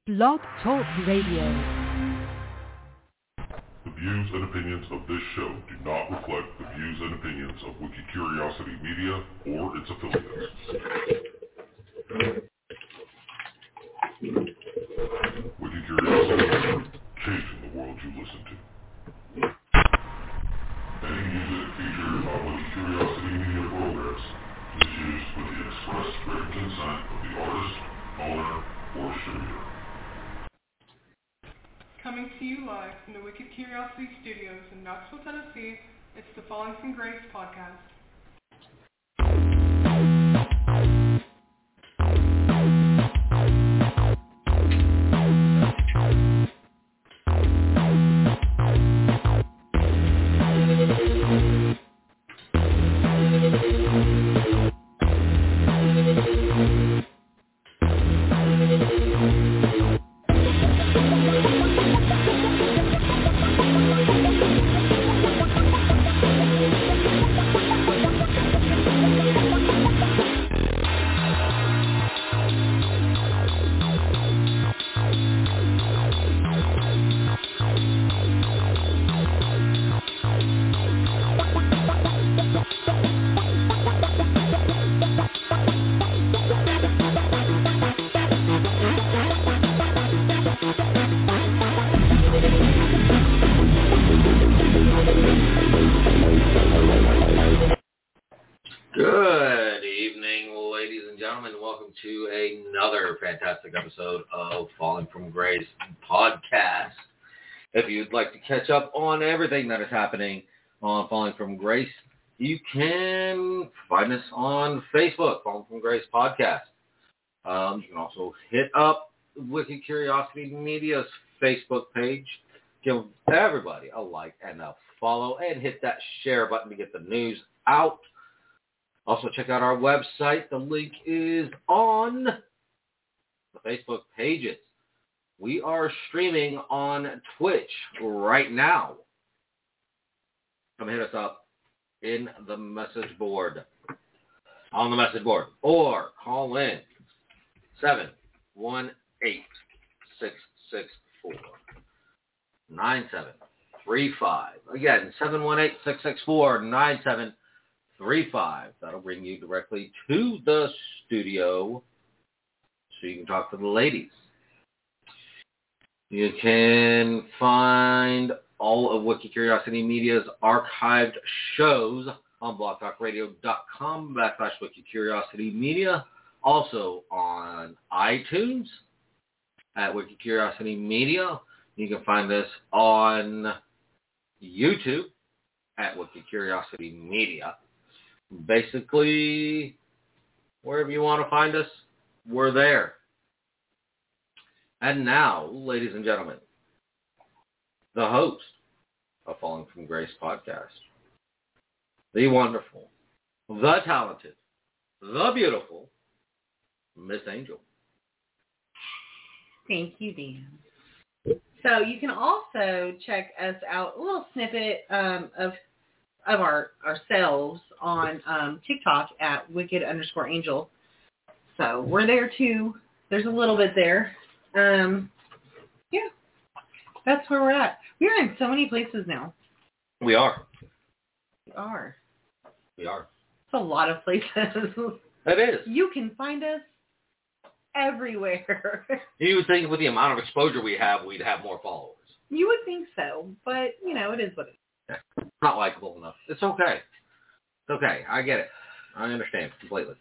Blog Talk Radio. The views and opinions of this show do not reflect the views and opinions of Wikicuriosity Media or its affiliates. Wikicuriosity, changing the world you listen to. Any music featured on Wikicuriosity Media programs is used with the express written consent of the artist, owner, or distributor. Coming to you live from the Wicked Curiosity Studios in Knoxville, Tennessee, it's the Falling from Grace podcast. Good evening, ladies and gentlemen. Welcome to another fantastic episode of Falling from Grace podcast. If you'd like to catch up on everything that is happening on Falling from Grace, you can find us on Facebook, Falling from Grace podcast. You can also hit up Wicked Curiosity Media's Facebook page. Give everybody a like and a follow, and hit that share button to get the news out. Also, check out our website. The link is on the Facebook pages. We are streaming on Twitch right now. Come hit us up in the message board. On the message board. Or call in 718-664-9735. Again, 718-664-9735. That'll bring you directly to the studio so you can talk to the ladies. You can find all of Wicked Curiosity Media's archived shows on blogtalkradio.com/Wicked Curiosity Media. Also on iTunes at Wicked Curiosity Media. You can find this on YouTube at Wicked Curiosity Media. Basically, wherever you want to find us, we're there. And now, ladies and gentlemen, the host of Falling from Grace podcast, the wonderful, the talented, the beautiful, Miss Angel. Thank you, Dan. So you can also check us out, a little snippet of ourselves on TikTok at Wicked_Angel. So we're there too. There's a little bit there. Yeah, that's where we're at. We're in so many places now. We are. We are. It's a lot of places. It is. You can find us everywhere. You would think with the amount of exposure we have, we'd have more followers. You would think so, but, it is what it is. Not likable enough. It's okay. It's okay. I get it. I understand completely.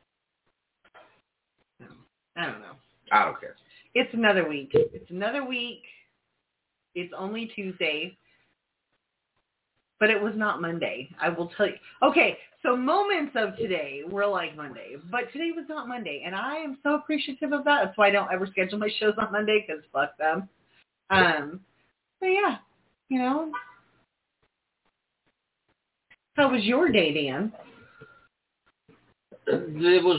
I don't know. I don't care. It's another week. It's only Tuesday. But it was not Monday. I will tell you. Okay, so moments of today were like Monday. But today was not Monday. And I am so appreciative of that. That's why I don't ever schedule my shows on Monday, because fuck them. But yeah, How was your day, Dan? It was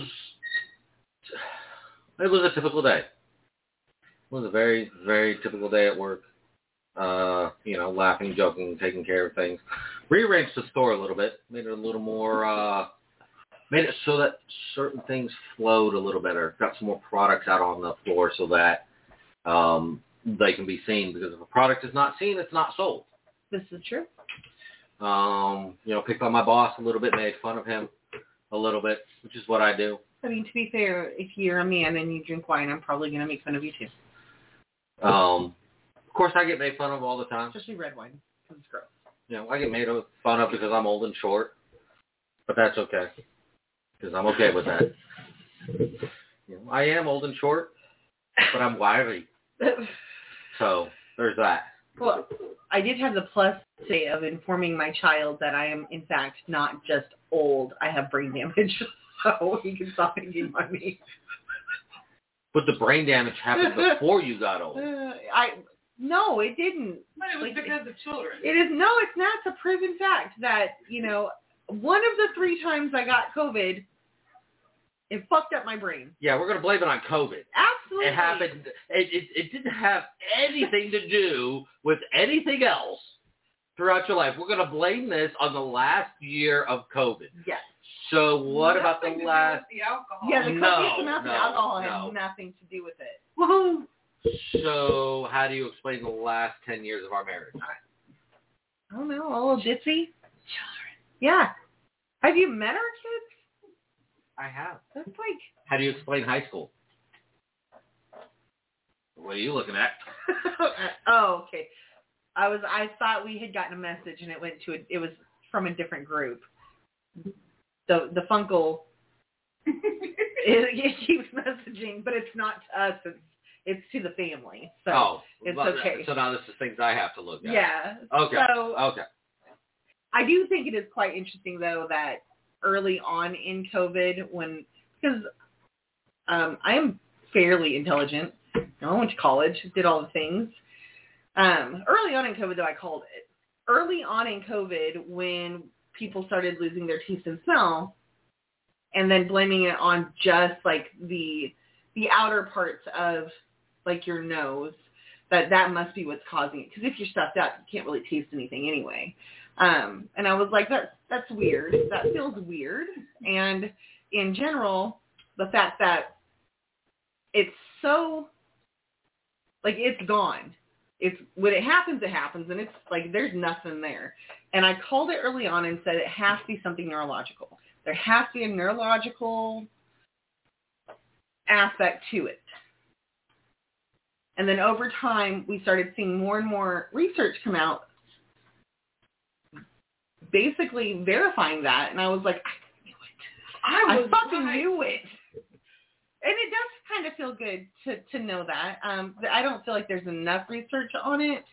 a typical day. It was a very, very typical day at work. Laughing, joking, taking care of things. Rearranged the store a little bit. Made it a little more, made it so that certain things flowed a little better. Got some more products out on the floor so that they can be seen, because if a product is not seen, it's not sold. This is true. Picked on my boss a little bit, made fun of him a little bit, which is what I do. I mean, to be fair, if you're a man and you drink wine, I'm probably going to make fun of you too. Of course, I get made fun of all the time. Especially red wine, because it's gross. I get made fun of because I'm old and short, but that's okay, because I'm okay with that. I am old and short, but I'm wiry. So there's that. Well, I did have the plus say of informing my child that I am, in fact, not just old. I have brain damage, so he can stop making fun of me. But the brain damage happened before you got old. No, it didn't. But it was because of children. It is no, it's not. It's a proven fact that one of the 3 times I got COVID, it fucked up my brain. Yeah, we're gonna blame it on COVID. Absolutely. It happened. It didn't have anything to do with anything else throughout your life. We're gonna blame this on the last year of COVID. Yes. So what about the last? The alcohol. Yeah, the copious amounts of No. alcohol had nothing to do with it. Woohoo! So how do you explain the last 10 years of our marriage? I don't know, a little ditzy. Children. Yeah. Have you met our kids? I have. That's like. How do you explain high school? What are you looking at? Oh, okay. I thought we had gotten a message and it was from a different group. The Funkle it keeps messaging, but it's not to us. It's to the family. So it's okay. So now this is things I have to look at. Yeah. Okay. So okay. I do think it is quite interesting, though, that early on in COVID, because I am fairly intelligent. I went to college, did all the things. Early on in COVID, though, I called it. Early on in COVID, when people started losing their taste and smell, and then blaming it on just like the outer parts of like your nose, that must be what's causing it. Because if you're stuffed up, you can't really taste anything anyway. And I was like, that's weird. That feels weird. And in general, the fact that it's so, like, it's gone. It's when it happens, and it's like there's nothing there. And I called it early on and said it has to be something neurological. There has to be a neurological aspect to it. And then over time, we started seeing more and more research come out basically verifying that. And I was like, I fucking knew it. And it does kind of feel good to know that. I don't feel like there's enough research on it.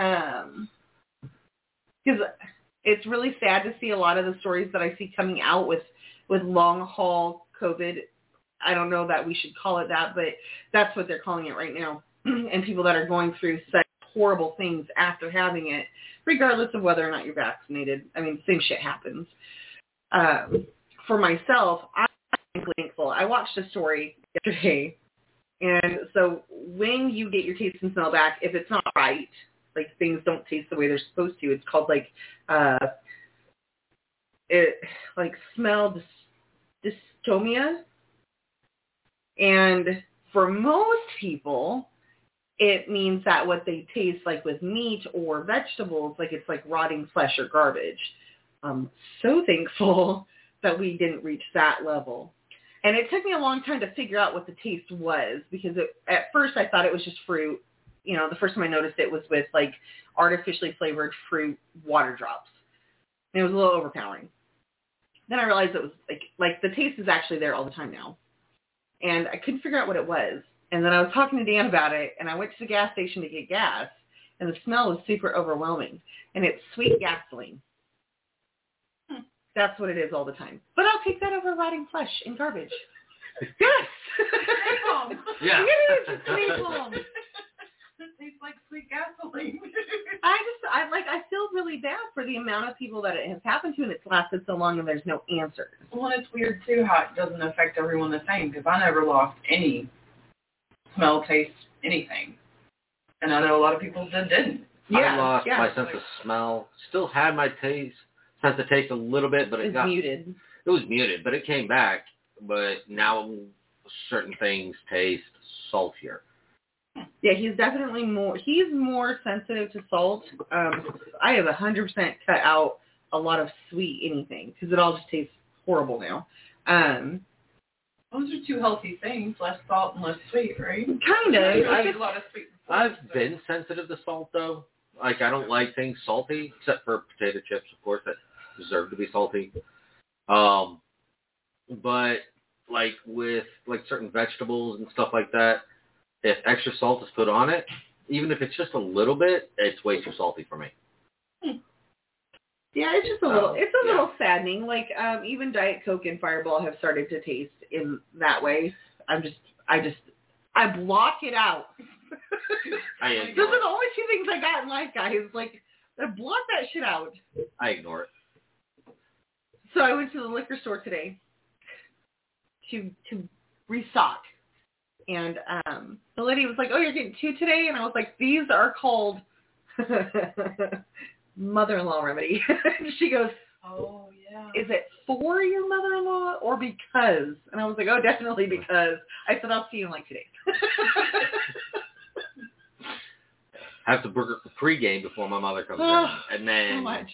Because it's really sad to see a lot of the stories that I see coming out with long-haul COVID. I don't know that we should call it that, but that's what they're calling it right now. And people that are going through such horrible things after having it, regardless of whether or not you're vaccinated. I mean, same shit happens. For myself, I'm thankful. I watched a story yesterday, and so when you get your taste and smell back, if it's not right, like things don't taste the way they're supposed to, it's called smell dystomia. And for most people, it means that what they taste like with meat or vegetables, like it's like rotting flesh or garbage. I'm so thankful that we didn't reach that level. And it took me a long time to figure out what the taste was, because at first I thought it was just fruit. You know, the first time I noticed it was with like artificially flavored fruit water drops. And it was a little overpowering. Then I realized it was like the taste is actually there all the time now. And I couldn't figure out what it was. And then I was talking to Dan about it, and I went to the gas station to get gas, and the smell was super overwhelming. And it's sweet gasoline. That's what it is all the time. But I'll take that over rotting flesh and garbage. Yes. Yeah. It tastes like sweet gasoline. I feel really bad for the amount of people that it has happened to, and it's lasted so long, and there's no answers. Well, it's weird too how it doesn't affect everyone the same, because I never lost any smell, taste, anything, and I know a lot of people that didn't. I lost my sense of smell. Still had my sense of taste a little bit, but it got muted. It was muted, but it came back. But now certain things taste saltier. Yeah, he's definitely he's more sensitive to salt. I have 100% cut out a lot of sweet anything because it all just tastes horrible now. Those are two healthy things, less salt and less sweet, right? Kind of. There's a lot of sweet. I've been sensitive to salt, though. Like, I don't like things salty, except for potato chips, of course, that deserve to be salty. But, like, with, like, certain vegetables and stuff like that, if extra salt is put on it, even if it's just a little bit, it's way too salty for me. Yeah, it's just a little. It's a little saddening. Like even Diet Coke and Fireball have started to taste in that way. I block it out. Those are the only two things I got in life, guys. Like, I block that shit out. I ignore it. So I went to the liquor store today to restock, and the lady was like, "Oh, you're getting 2 today," and I was like, "These are called." Mother-in-law remedy. She goes, "Oh yeah. Is it for your mother-in-law or because?" And I was like, "Oh, definitely because." I said, "I'll see you in like 2 days." Have to book a pregame before my mother comes in, and then so much.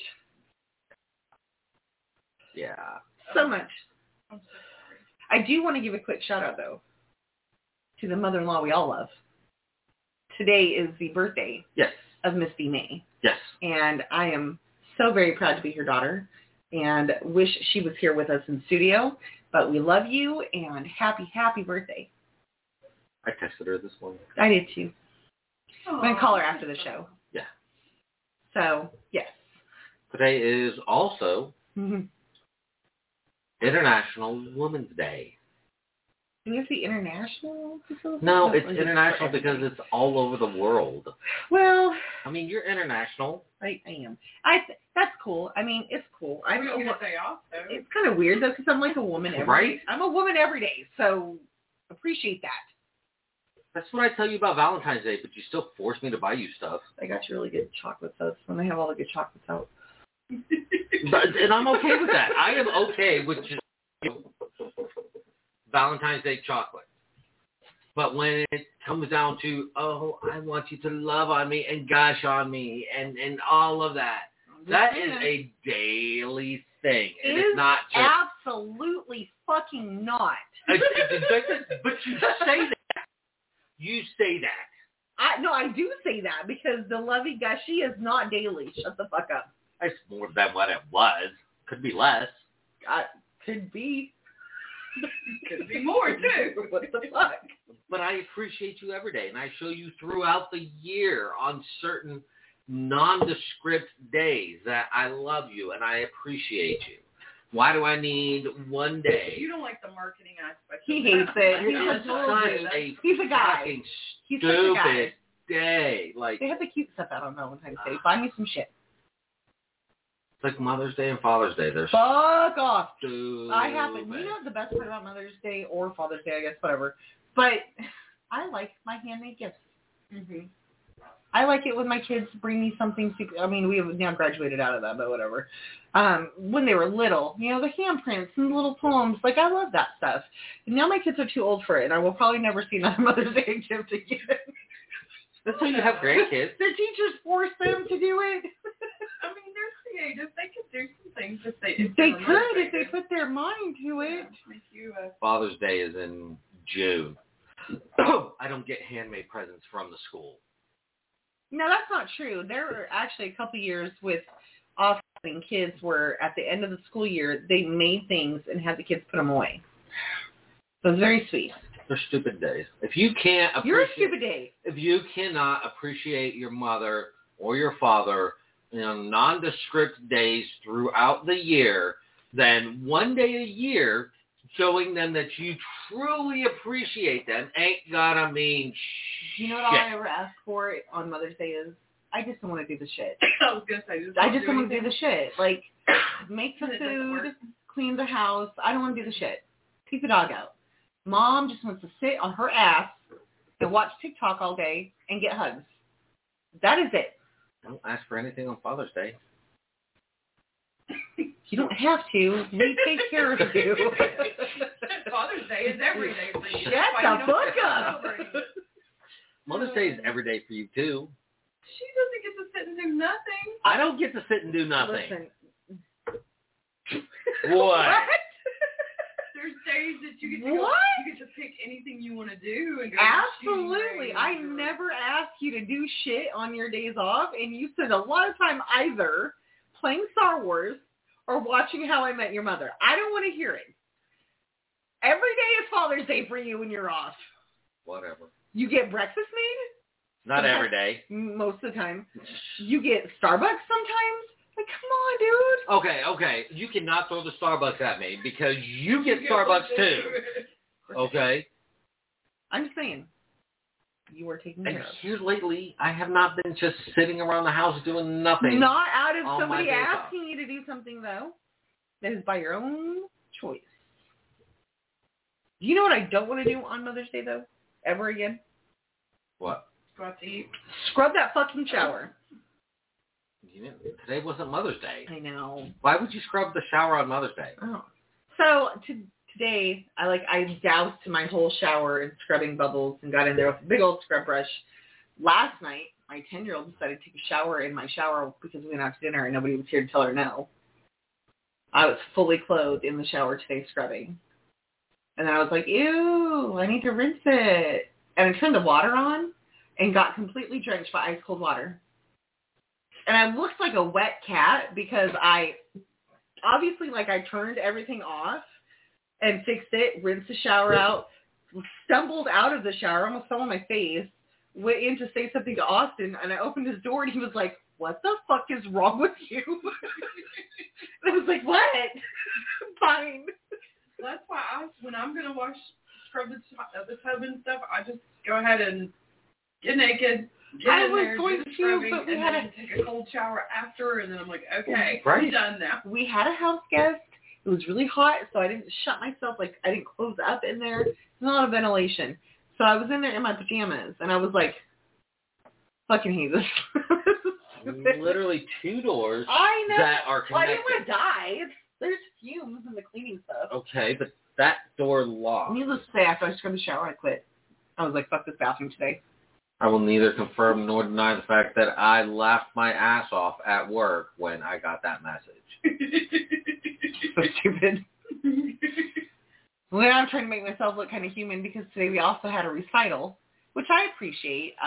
Yeah. So much. I'm so sorry. I do want to give a quick shout out though to the mother-in-law we all love. Today is the birthday of Miss B. May. Yes. And I am so very proud to be her daughter and wish she was here with us in studio. But we love you and happy, happy birthday. I texted her this morning. I did too. I'm going to call her after the show. Yeah. So, yes. Today is also International Women's Day. Is it international? No, it's international because it's all over the world. Well, I mean, you're international. I am. That's cool. I mean, it's cool. I don't get a day off, though. It's kind of weird, though, because I'm like a woman every day. I'm a woman every day, so appreciate that. That's what I tell you about Valentine's Day, but you still force me to buy you stuff. I got you really good chocolates, though, when they have all the good chocolates out. And I'm okay with that. I am okay with just Valentine's Day chocolate. But when it comes down to, oh, I want you to love on me and gush on me and all of that, that is a daily thing. And it's not just... Absolutely fucking not. But you say that. You say that. No, I do say that because the lovey-gushy is not daily. Shut the fuck up. It's more than what it was. Could be less. Could be. Could be more, too. What the fuck? But I appreciate you every day, and I show you throughout the year on certain nondescript days that I love you and I appreciate you. Why do I need one day? You don't like the marketing aspect. He hates it. He's a guy. He's Stupid day. Like, they have the cute stuff out on Valentine's Day. Buy me some shit. It's like Mother's Day and Father's Day. They're fuck off. Stupid. I happen. You know the best part about Mother's Day or Father's Day, I guess, whatever. But I like my handmade gifts. Mm-hmm. I like it when my kids bring me something. I mean, we have now graduated out of that, but whatever. When they were little, you know, the handprints and the little poems. Like, I love that stuff. And now my kids are too old for it, and I will probably never see another Mother's Day gift again. That's why you have grandkids. Their teachers force them to do it. I mean, they're creative. They could do some things if they could if they put their mind to it. Father's Day is in June. I don't get handmade presents from the school. No, that's not true. There were actually a couple years with offspring kids where at the end of the school year, they made things and had the kids put them away. So it was very sweet. They're stupid days. If you can't appreciate... You're a stupid day. If you cannot appreciate your mother or your father in nondescript days throughout the year, then one day a year showing them that you truly appreciate them ain't gonna mean shit. You know what all I ever ask for on Mother's Day is, I just don't want to do the shit. I was going to say, I just don't want to do the shit. Like, make the food, clean the house. I don't want to do the shit. Take the dog out. Mom just wants to sit on her ass and watch TikTok all day and get hugs. That is it. Don't ask for anything on Father's Day. You don't have to. We take care of you. Father's Day is every day for you. Shut the fuck up. Mother's Day is every day for you, too. She doesn't get to sit and do nothing. I don't get to sit and do nothing. Listen. What? There's days that you get to What? You get to pick anything you want to do and go Absolutely. shooting I range or- never ask you to do shit on your days off, and you spend a lot of time either playing Star Wars or watching How I Met Your Mother. I don't want to hear it. Every day is Father's Day for you when you're off. Whatever. You get breakfast made? Not every day. Most of the time. You get Starbucks sometimes? Like, come on, dude. Okay. You cannot throw the Starbucks at me because you get Starbucks too. Okay? I'm just saying. You are taking And care of. here lately, I have not been just sitting around the house doing nothing. Not out of on somebody my days off. asking you to do something, though. That is by your own choice. Do you know what I don't want to do on Mother's Day, though? Ever again? What? Go out to eat. Scrub that fucking shower. Today wasn't Mother's Day. I know. Why would you scrub the shower on Mother's Day? Oh. So today, I doused my whole shower in scrubbing bubbles and got in there with a big old scrub brush. Last night, my 10-year-old decided to take a shower in my shower because we went out to dinner and nobody was here to tell her no. I was fully clothed in the shower today scrubbing. And I was like, ew, I need to rinse it. And I turned the water on and got completely drenched by ice cold water. And I looked like a wet cat because I turned everything off and fixed it, rinsed the shower out, stumbled out of the shower, almost fell on my face, went in to say something to Austin, and I opened his door and he was like, what the fuck is wrong with you? And I was like, what? Fine. That's why when I'm going to scrub the tub and stuff, I just go ahead and get naked. I was going to, but we had to take a cold shower after, and then I'm like, okay, Right. I'm done now. We had a house guest. It was really hot, so I didn't shut myself, I didn't close up in there. There's not a lot of ventilation. So I was in there in my pajamas, and I was like, fucking hate this. Literally 2 doors I know. that are Well, I connected. didn't want to die. There's fumes in the cleaning stuff. Okay, but that door locked. Needless to say, after I scrubbed the shower, I quit. I was like, fuck this bathroom today. I will neither confirm nor deny the fact that I laughed my ass off at work when I got that message. So stupid. Well, I'm trying to make myself look kind of human because today we also had a recital, which I appreciate,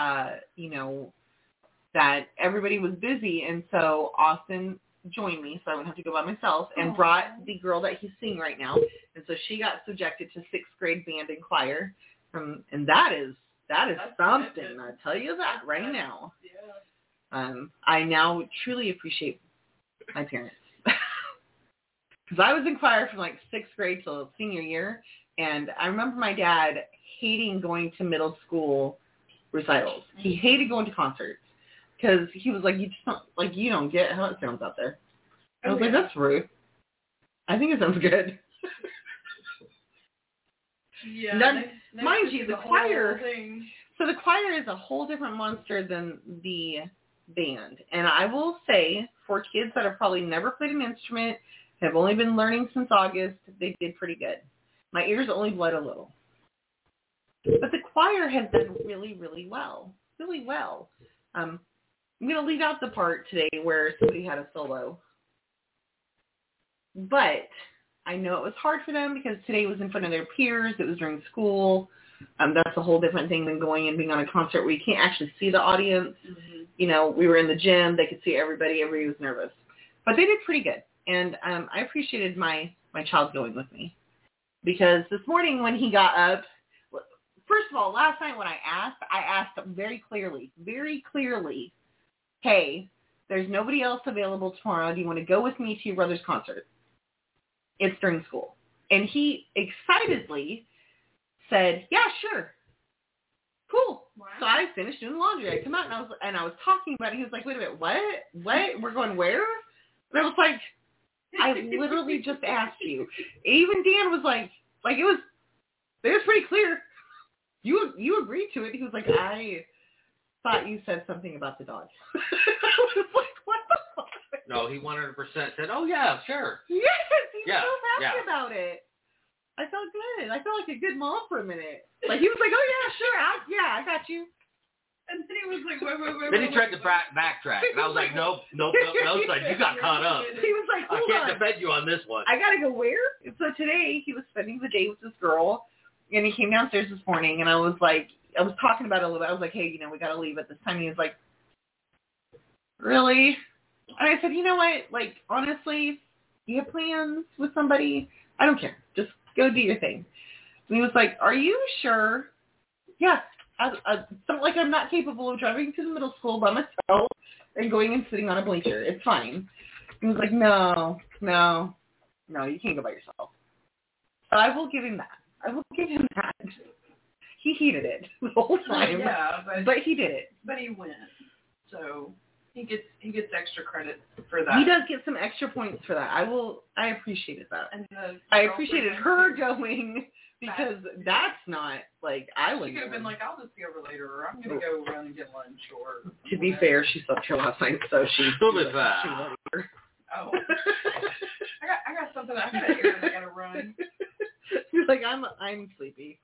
that everybody was busy, and so Austin joined me, so I wouldn't have to go by myself, and brought the girl that he's seeing right now, and so she got subjected to 6th grade band and choir, and that is something. I'll tell you that right now. Yeah. I now truly appreciate my parents. Because I was in choir from 6th grade till senior year, and I remember my dad hating going to middle school recitals. He hated going to concerts because he was like, you don't get how it sounds out there. I was like, that's rude. I think it sounds good. Yeah. Now, they mind just you, do the whole choir. thing. So the choir is a whole different monster than the band. And I will say, for kids that have probably never played an instrument, have only been learning since August, they did pretty good. My ears only bled a little. But the choir has done really, really well. Really well. I'm going to leave out the part today where somebody had a solo. But I know it was hard for them because today was in front of their peers. It was during school. That's a whole different thing than going and being on a concert where you can't actually see the audience. Mm-hmm. We were in the gym. They could see everybody. Everybody was nervous. But they did pretty good. And I appreciated my child going with me. Because this morning when he got up, first of all, last night when I asked him very clearly, hey, there's nobody else available tomorrow. Do you want to go with me to your brother's concert? It's during school. And he excitedly said, yeah, sure. Cool. Wow. So I finished doing laundry. I come out and I was talking about it. He was like, wait a minute, what? We're going where? And I was like, I literally just asked you. Even Dan was like it was pretty clear. You agreed to it. He was like, I thought you said something about the dog. I was like, what the fuck? No, he 100% said, oh, yeah, sure. Yes, he was so happy about it. I felt good. I felt like a good mom for a minute. He was like, oh, yeah, sure. I got you. And then he was like, wait. Then he tried to backtrack, and I was like, nope, son, you got caught up. He was like, I hold can't on. defend you on this one. I gotta go where? So today he was spending the day with this girl, and he came downstairs this morning, and I was talking about it a little bit. I was like, hey, we gotta leave at this time. And he was like, really? And I said, you know what? Like, honestly, you have plans with somebody? I don't care. Just go do your thing. And he was like, are you sure? Yeah. I'm not capable of driving to the middle school by myself and going and sitting on a bleacher. It's fine. He was like, no, you can't go by yourself. So I will give him that. He heated it the whole time. Yeah, but he did it. But he went. So he gets extra credit for that. He does get some extra points for that. I appreciated that. And I appreciated her going because that's not like I would. She could have been like, I'll just be over later, or I'm gonna go around and get lunch, or. To be fair, she slept here last night, so she. Still bit fast. Oh. I got something I gotta hear and I gotta run. She's like, I'm sleepy.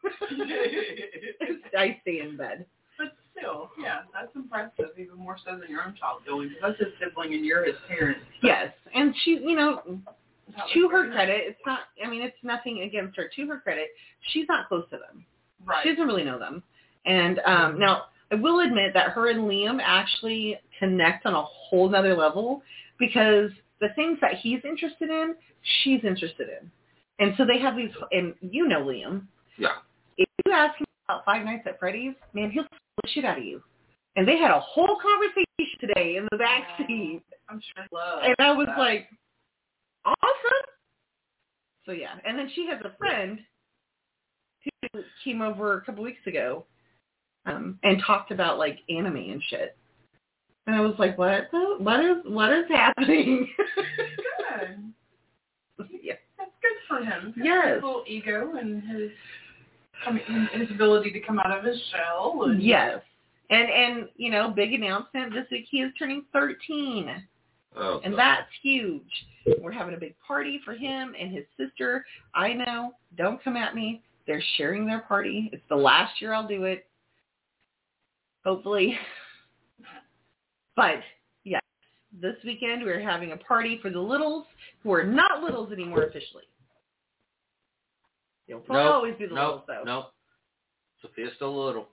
I stay in bed. But still, yeah, that's impressive, even more so than your own child going, because that's his sibling and you're his parent. So. Yes, and she, to her credit, it's nothing against her. To her credit, she's not close to them. Right. She doesn't really know them. And now, I will admit that her and Liam actually connect on a whole nother level because the things that he's interested in, she's interested in. And so they have these, and Liam. Yeah. If you ask him about Five Nights at Freddy's, man, he'll slap the shit out of you. And they had a whole conversation today in the backseat. I'm sure he loves and I was that. like, awesome. So yeah, and then she has a friend who came over a couple weeks ago and talked about like anime and shit. And I was like, what is happening? Good. Yeah. That's good for him. Yes. His little ego and his ability to come out of his shell. And Yes. And big announcement this week, he is turning 13. Oh, and that's huge. We're having a big party for him and his sister. I know. Don't come at me. They're sharing their party. It's the last year I'll do it. Hopefully. But, yes, this weekend we're having a party for the littles who are not littles anymore officially. They'll probably always be the littles, though. Nope. Sophia's still little.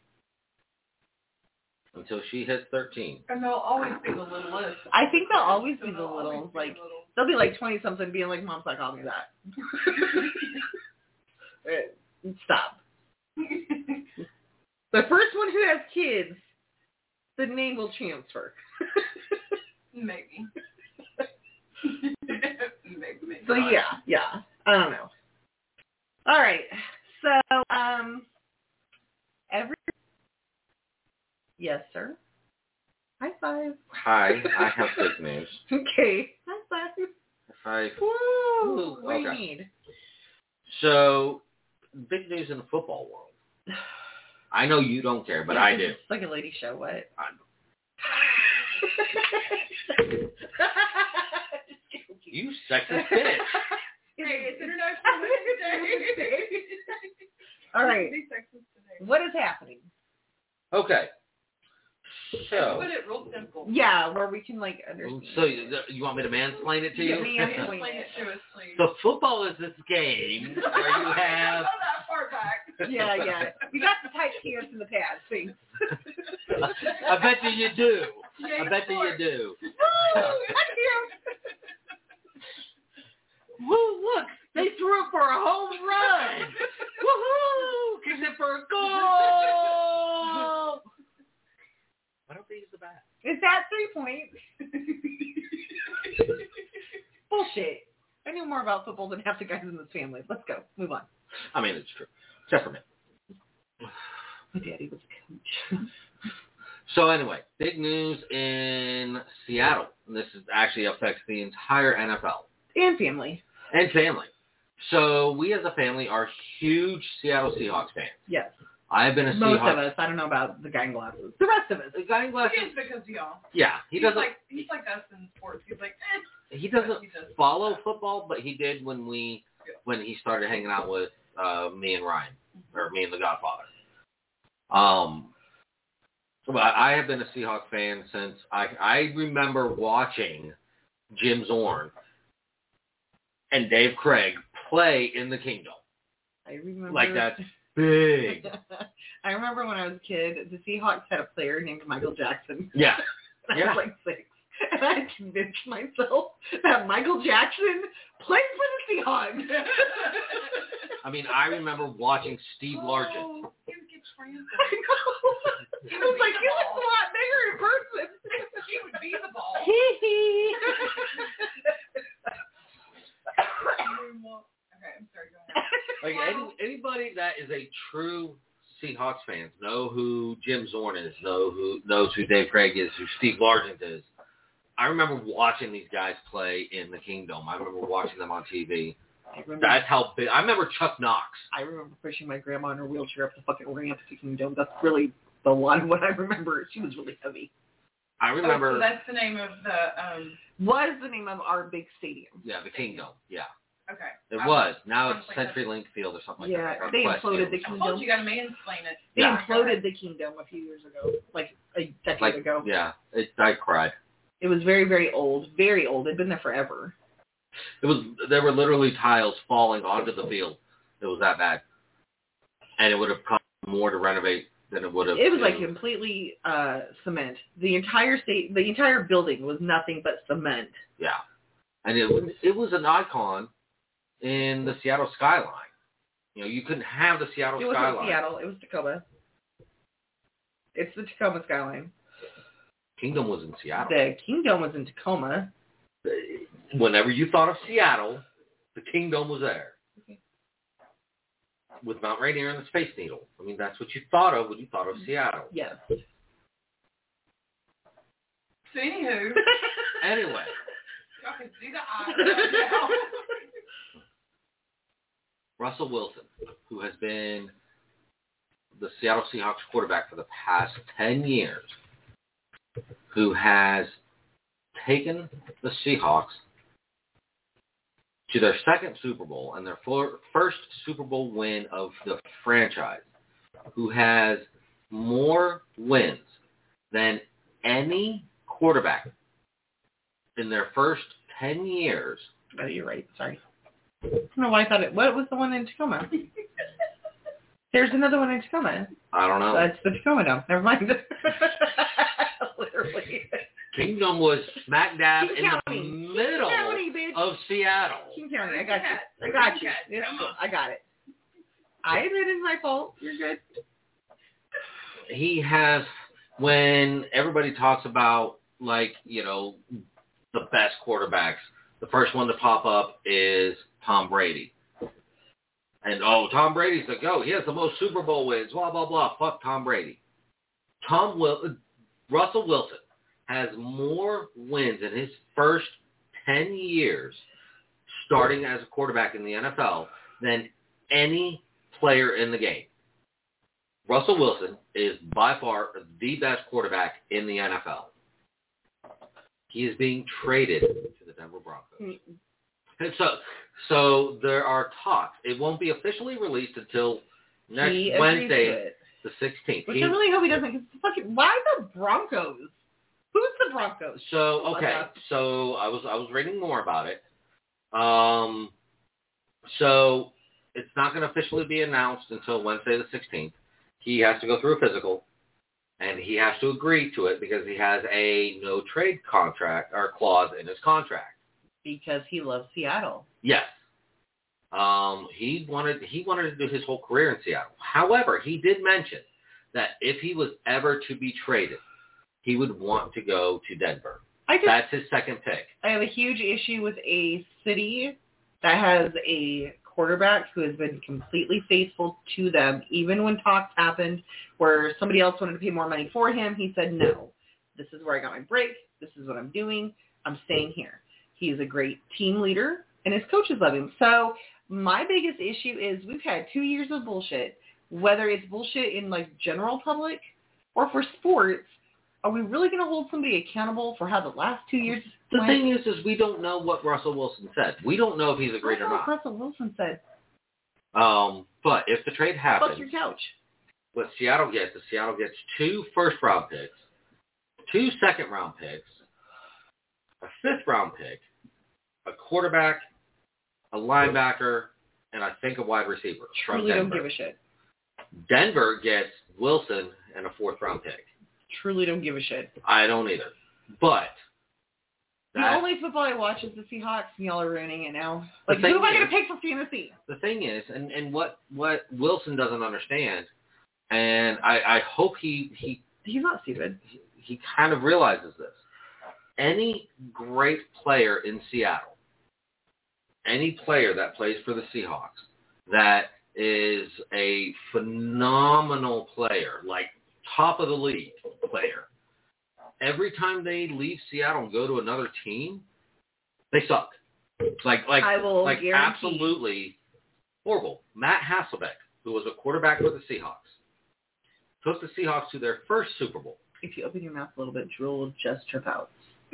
Until she hits 13. And they'll always be the littlest. I think they'll always be the littles. Like, they'll be like 20-something being like, Mom's not calling me that. Stop. The first one who has kids, the name will transfer. Maybe. Maybe. So yeah. I don't know. All right. So yes, sir. High five. Hi, I have big news. Okay. High five. High five. Woo! What do you Okay. need? So, big news in the football world. I know you don't care, but I do. It's like a lady show. What? You sexist bitch. Hey, it's International Women's Day. All right. Be sexist today. What is happening? Okay. So, Put it real simple. Yeah, where we can like understand. so you want me to mansplain it to you? Yeah, Explain it to us, please. So football is this game where you have... Not that far back. Yeah. You got the tight pants in the past, thanks. I bet you do. Yeah, I bet you do. Woo, look, they threw it for a home run. Woohoo! Kicked it for a goal. Why don't they use the bat? Is that 3 points? Bullshit. I knew more about football than half the guys in this family. Let's go. Move on. I mean, it's true. Except for me. My daddy was a coach. So anyway, big news in Seattle. This actually affects the entire NFL. And family. And family. So we as a family are huge Seattle Seahawks fans. Yes. I've been a Most Seahawks. of us. I don't know about the guy in glasses. The rest of us. The guy in glasses. It is because y'all. Yeah, He's like us in sports. He's like, He doesn't He does. follow football, but he did when he started hanging out with me and Ryan, or me and the Godfather. Well, I have been a Seahawks fan since I remember watching Jim Zorn and Dave Craig play in the Kingdom. I remember. Like, that's big. I remember when I was a kid, the Seahawks had a player named Michael Jackson. Yeah. I was like 6. And I convinced myself that Michael Jackson played for the Seahawks. I mean, I remember watching Steve Largent. Oh, he gets frantic. I know. I was like, he looks a lot bigger in person. He would be the ball. Okay, I'm sorry. Go ahead. Like anybody that is a true Seahawks fan know who Jim Zorn is, knows who Dave Craig is, who Steve Largent is. I remember watching these guys play in the Kingdom. I remember watching them on TV. That's how big. I remember Chuck Knox. I remember pushing my grandma in her wheelchair up the fucking ramp to Kingdom. That's really the lot of what I remember. She was really heavy. I remember. Oh, so that's the name of the. Was the name of our big stadium. Yeah, the Kingdom. Yeah. Okay. It was. Now it's CenturyLink Field or something like that. Yeah, Or they Quest imploded Field. the I Kingdom. told you, got to mansplain it. They Yeah. imploded the Kingdom a few years ago, like a decade ago. Yeah, I cried. It was very, very old. Very old. It'd been there forever. There were literally tiles falling onto the field. It was that bad. And it would have cost more to renovate than it would have. It was like completely cement. The entire building was nothing but cement. Yeah. And it was an icon in the Seattle skyline. You know, you couldn't have the Seattle It wasn't skyline. Seattle. It was Tacoma. It's the Tacoma skyline. Kingdom was in Seattle. The Kingdom was in Tacoma. Whenever you thought of Seattle, the Kingdom was there. Okay. With Mount Rainier and the Space Needle. I mean, that's what you thought of when you thought of Seattle. Yes. So anywho, Anyway, y'all can see the eyes right now. Russell Wilson, who has been the Seattle Seahawks quarterback for the past 10 years, who has taken the Seahawks to their second Super Bowl and their first Super Bowl win of the franchise, who has more wins than any quarterback in their first 10 years. Oh, you're right. Sorry. I don't know why I thought it. What was the one in Tacoma? There's another one in Tacoma. I don't know. That's the Tacoma Dome. Never mind. Literally. Kingdom was smack dab King in County. the middle King County, bitch. of Seattle. King County. I got you. I got you. Come on. I got it. I admit it's my fault. You're good. He has, when everybody talks about, like, you know, the best quarterbacks, the first one to pop up is Tom Brady. And, Tom Brady's the GOAT. He has the most Super Bowl wins, blah, blah, blah. Fuck Tom Brady. Russell Wilson has more wins in his first 10 years starting as a quarterback in the NFL than any player in the game. Russell Wilson is by far the best quarterback in the NFL. He is being traded to the Denver Broncos. And so there are talks. It won't be officially released until next Wednesday, the 16th. Which I really hope he doesn't. Cause fucking, why the Broncos? Who's the Broncos? So okay, so I was reading more about it. So it's not going to officially be announced until Wednesday the 16th. He has to go through a physical, and he has to agree to it because he has a no trade contract or clause in his contract. Because he loves Seattle. Yes. He wanted to do his whole career in Seattle. However, he did mention that if he was ever to be traded, he would want to go to Denver. That's his second pick. I have a huge issue with a city that has a quarterback who has been completely faithful to them, even when talks happened where somebody else wanted to pay more money for him. He said, no, this is where I got my break. This is what I'm doing. I'm staying here. He is a great team leader, and his coaches love him. So my biggest issue is we've had 2 years of bullshit, whether it's bullshit in like general public or for sports. Are we really going to hold somebody accountable for how the last 2 years The went? thing is we don't know what Russell Wilson said. We don't know if he's agreed or not. Russell Wilson said, But if the trade happens, fuck your couch. what Seattle gets is Seattle gets 2 first-round picks, 2 second-round picks, a 5th-round pick, a quarterback, a linebacker, and I think a wide receiver. Truly don't give a shit. Denver gets Wilson and a 4th-round pick. Truly don't give a shit. I don't either. But the only football I watch is the Seahawks, and y'all are ruining it now. Like, who am I going to pick for fantasy? The thing is, and what Wilson doesn't understand, and I hope he's not stupid. He kind of realizes this. Any great player in Seattle, any player that plays for the Seahawks, that is a phenomenal player, like top of the league player, every time they leave Seattle and go to another team, they suck. Like absolutely horrible. Matt Hasselbeck, who was a quarterback for the Seahawks, took the Seahawks to their first Super Bowl. If you open your mouth a little bit, Drew will just trip out.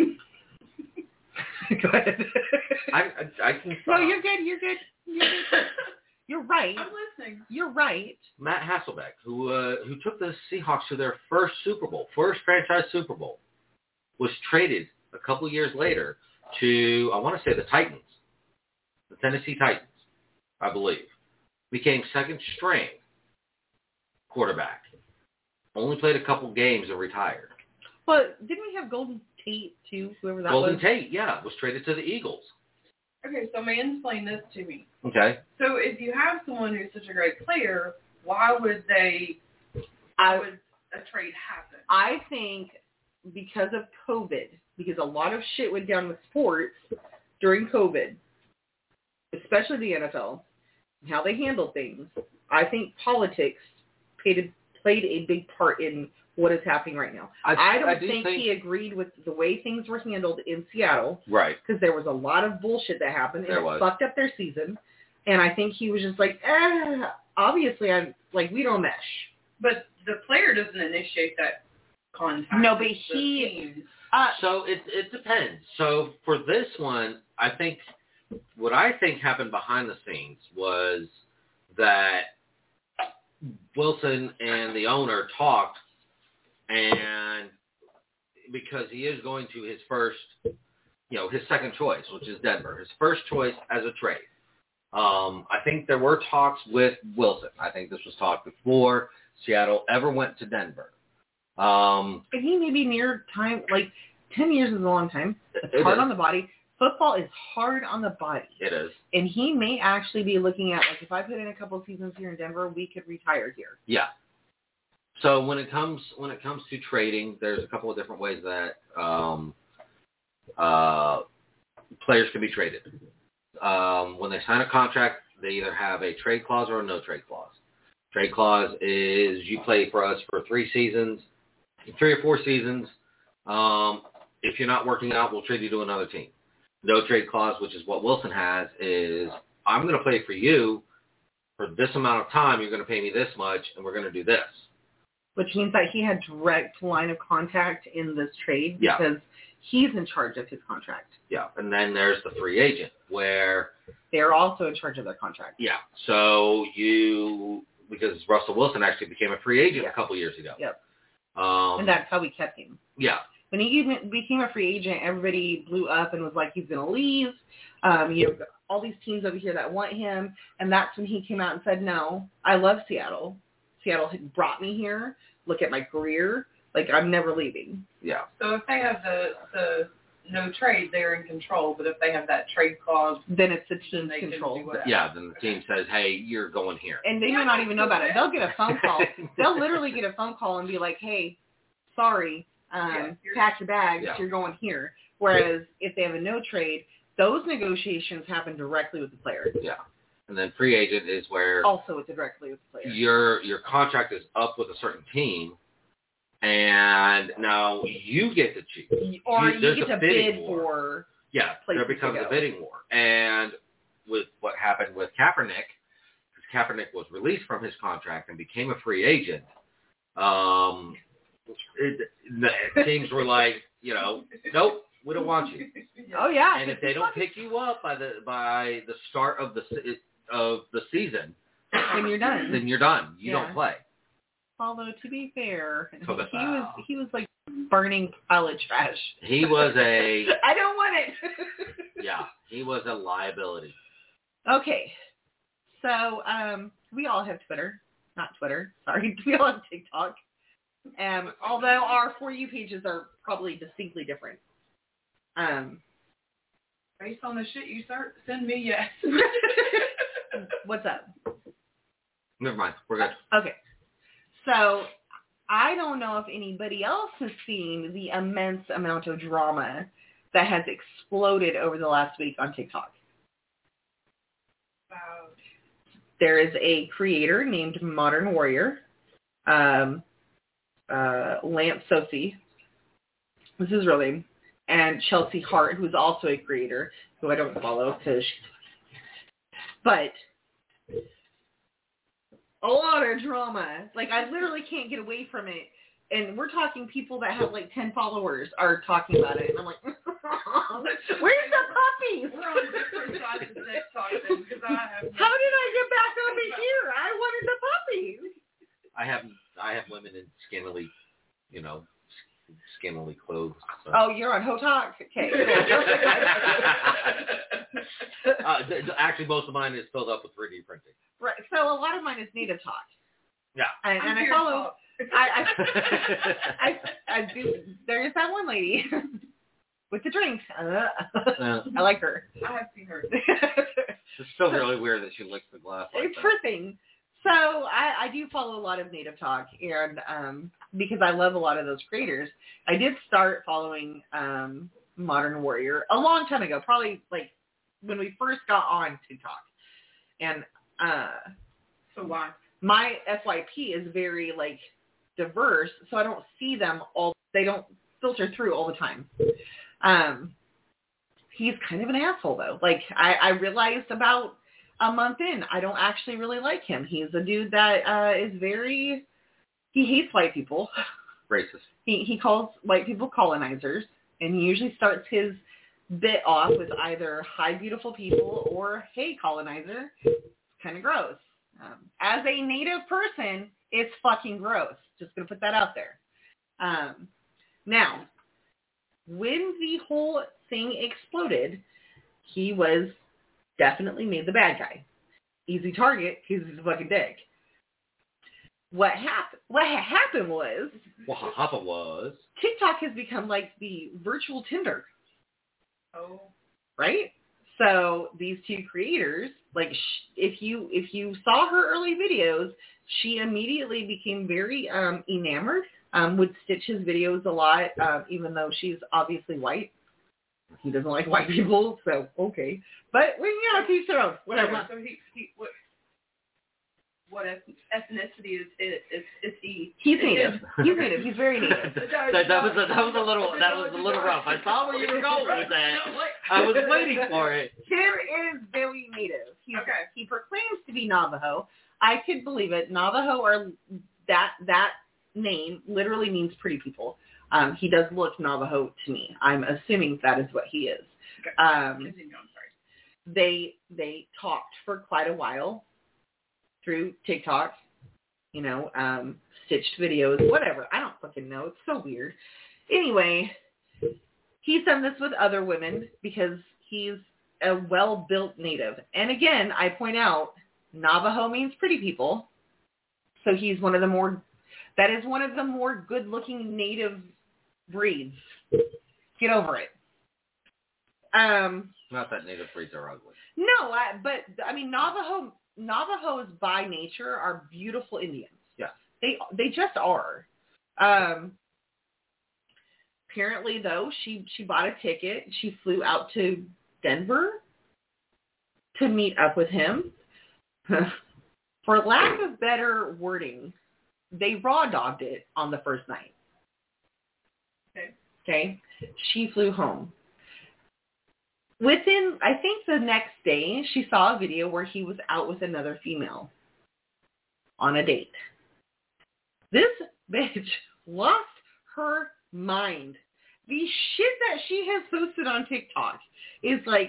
Go ahead. I can stop. No, you're good. You're right. I'm listening. You're right. Matt Hasselbeck, who took the Seahawks to their first Super Bowl, first franchise Super Bowl, was traded a couple years later to, I want to say, the Titans, the Tennessee Titans, I believe. Became second string quarterback. Only played a couple games and retired. But didn't we have Golden Tate, too, whoever that was? Golden Tate, yeah, was traded to the Eagles. Okay, so mansplain this to me. Okay. So if you have someone who's such a great player, why would a trade happen? I think because of COVID, because a lot of shit went down with sports during COVID, especially the NFL, and how they handled things, I think politics played a big part in what is happening right now. I don't think he agreed with the way things were handled in Seattle. Right. Because there was a lot of bullshit that happened. And it fucked up their season. And I think he was just like, obviously, we don't mesh. But the player doesn't initiate that contact. No, but so it depends. So for this one, I think what I think happened behind the scenes was that Wilson and the owner talked, and because he is going to his first, his second choice, which is Denver, his first choice as a trade. I think there were talks with Wilson. I think this was talked before Seattle ever went to Denver. And he may be near time, 10 years is a long time. It's hard on the body. Football is hard on the body. It is. And he may actually be looking at, if I put in a couple of seasons here in Denver, we could retire here. Yeah. So when it comes to trading, there's a couple of different ways that players can be traded. When they sign a contract, they either have a trade clause or a no trade clause. Trade clause is you play for us for 3 or 4 seasons. If you're not working out, we'll trade you to another team. No trade clause, which is what Wilson has, is I'm going to play for you for this amount of time. You're going to pay me this much, and we're going to do this. Which means that he had direct line of contact in this trade because he's in charge of his contract. Yeah, and then there's the free agent where they're also in charge of their contract. Yeah, so because Russell Wilson actually became a free agent a couple years ago. Yep. And that's how we kept him. Yeah. When he became a free agent, everybody blew up and was like, he's going to leave. All these teams over here that want him. And that's when he came out and said, no, I love Seattle. Seattle had brought me here. Look at my career. I'm never leaving. Yeah. So if they have the no trade, they're in control. But if they have that trade clause, then it's the team's control. Yeah, then the team says, hey, you're going here. And they may not even know about it. They'll get a phone call. They'll literally get a phone call and be like, hey, sorry, pack your bags. You're going here. Whereas if they have a no trade, those negotiations happen directly with the player. Yeah. And then free agent is where also it's directly with the player. Your contract is up with a certain team, and now you get to choose. Or you get to bid for. Yeah, there becomes a bidding war. And with what happened with Kaepernick, because Kaepernick was released from his contract and became a free agent, the teams were like, nope. We don't want you. Oh yeah. And if they don't pick you up by the start of the season, then you're done. Then you're done. You don't play. Although to be fair, Took us out. he was like burning pile of trash. He was a I don't want it. yeah. He was a liability. Okay, so we all have Twitter, not Twitter. Sorry, we all have TikTok. Although our For You pages are probably distinctly different. Based on the shit you send me, yes. What's up? Never mind. We're good. Okay. So I don't know if anybody else has seen the immense amount of drama that has exploded over the last week on TikTok. Wow. There is a creator named Modern Warrior, Lance Sophie. This is his real name. And Chelsea Hart, who's also a creator, who I don't follow, but a lot of drama. Like, I literally can't get away from it. And we're talking people that have like 10 followers are talking about it. And I'm like, where's the puppies? We're on different sides of TikTok then, because I have... How did I get back over here? I wanted the puppies. I have women in scantily clothes. So. Oh, you're on Hotalk? Okay. Actually, most of mine is filled up with 3D printing. Right. So a lot of mine is native talk. Yeah. And I follow... I do. There is that one lady with the drinks. I like her. I have seen her. It's still really weird that she licks the glass like It's that. her thing. So I do follow a lot of native talk, and because I love a lot of those creators, I did start following Modern Warrior a long time ago, probably like when we first got on TikTok. And So why? my FYP is very like diverse, so I don't see them all. They don't filter through all the time. He's kind of an asshole though. Like I realized about a month in, I don't actually really like him. He's a dude that is very. He hates white people. Racist. He calls white people colonizers, and he usually starts his bit off with either "Hi, beautiful people" or "Hey, colonizer." It's kind of gross. As a native person, it's fucking gross. Just going to put that out there. Now, when the whole thing exploded, he was definitely made the bad guy. Easy target. He's a fucking dick. What happened was TikTok has become like the virtual Tinder. Oh. Right? So these two creators, like if you saw her early videos, she immediately became very enamored, would stitch his videos a lot, even though she's obviously white. He doesn't like white people, so okay. But teach their own. Whatever. Yeah, so he what ethnicity is he? He's native. He's native. He's very native. That was a little rough. I saw where you were going with that. I was waiting for it. Tim is very native. Okay. He proclaims to be Navajo. I could believe it. Navajo are that name literally means pretty people. He does look Navajo to me. I'm assuming that is what he is. Okay. I'm sorry. They talked for quite a while through TikTok, stitched videos, whatever. I don't fucking know. It's so weird. Anyway, he's done this with other women because he's a well-built native. And again, I point out, Navajo means pretty people. So he's one of the more good-looking native breeds. Get over it. Not that native breeds are ugly. No, but Navajos by nature are beautiful Indians. Yeah. They just are. Apparently, though, she bought a ticket. She flew out to Denver to meet up with him. For lack of better wording, they raw dogged it on the first night. Okay. She flew home. Within, I think the next day, she saw a video where he was out with another female on a date. This bitch lost her mind. The shit that she has posted on TikTok is like,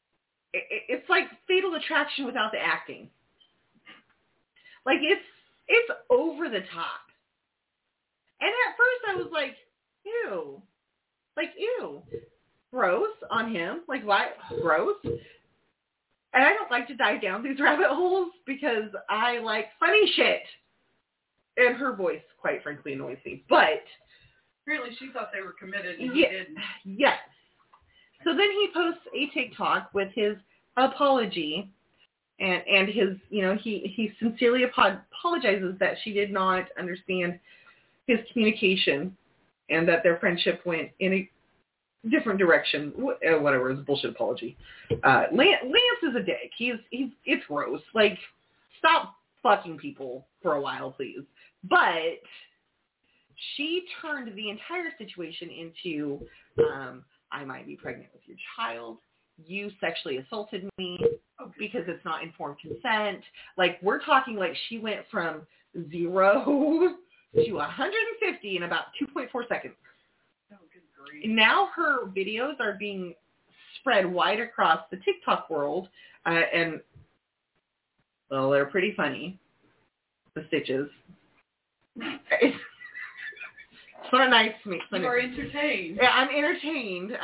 it's like Fatal Attraction without the acting. Like, It's over the top. And at first I was like, ew. Like, ew. Gross on him. Like, why? Gross. And I don't like to dive down these rabbit holes because I like funny shit. And her voice, quite frankly, annoys me. But Apparently she thought they were committed and he didn't. Yes. So then he posts a TikTok with his apology and his, he sincerely apologizes that she did not understand his communication and that their friendship went in a different direction. Whatever, it's a bullshit apology. Lance is a dick. It's gross. Like, stop fucking people for a while, please. But she turned the entire situation into, I might be pregnant with your child. You sexually assaulted me because it's not informed consent. Like, we're talking like she went from 0 to 150 in about 2.4 seconds. Oh, good grief. Now her videos are being spread wide across the TikTok world, and, well, they're pretty funny. The stitches. It's not nice to me. You are entertained. Yeah, I'm entertained.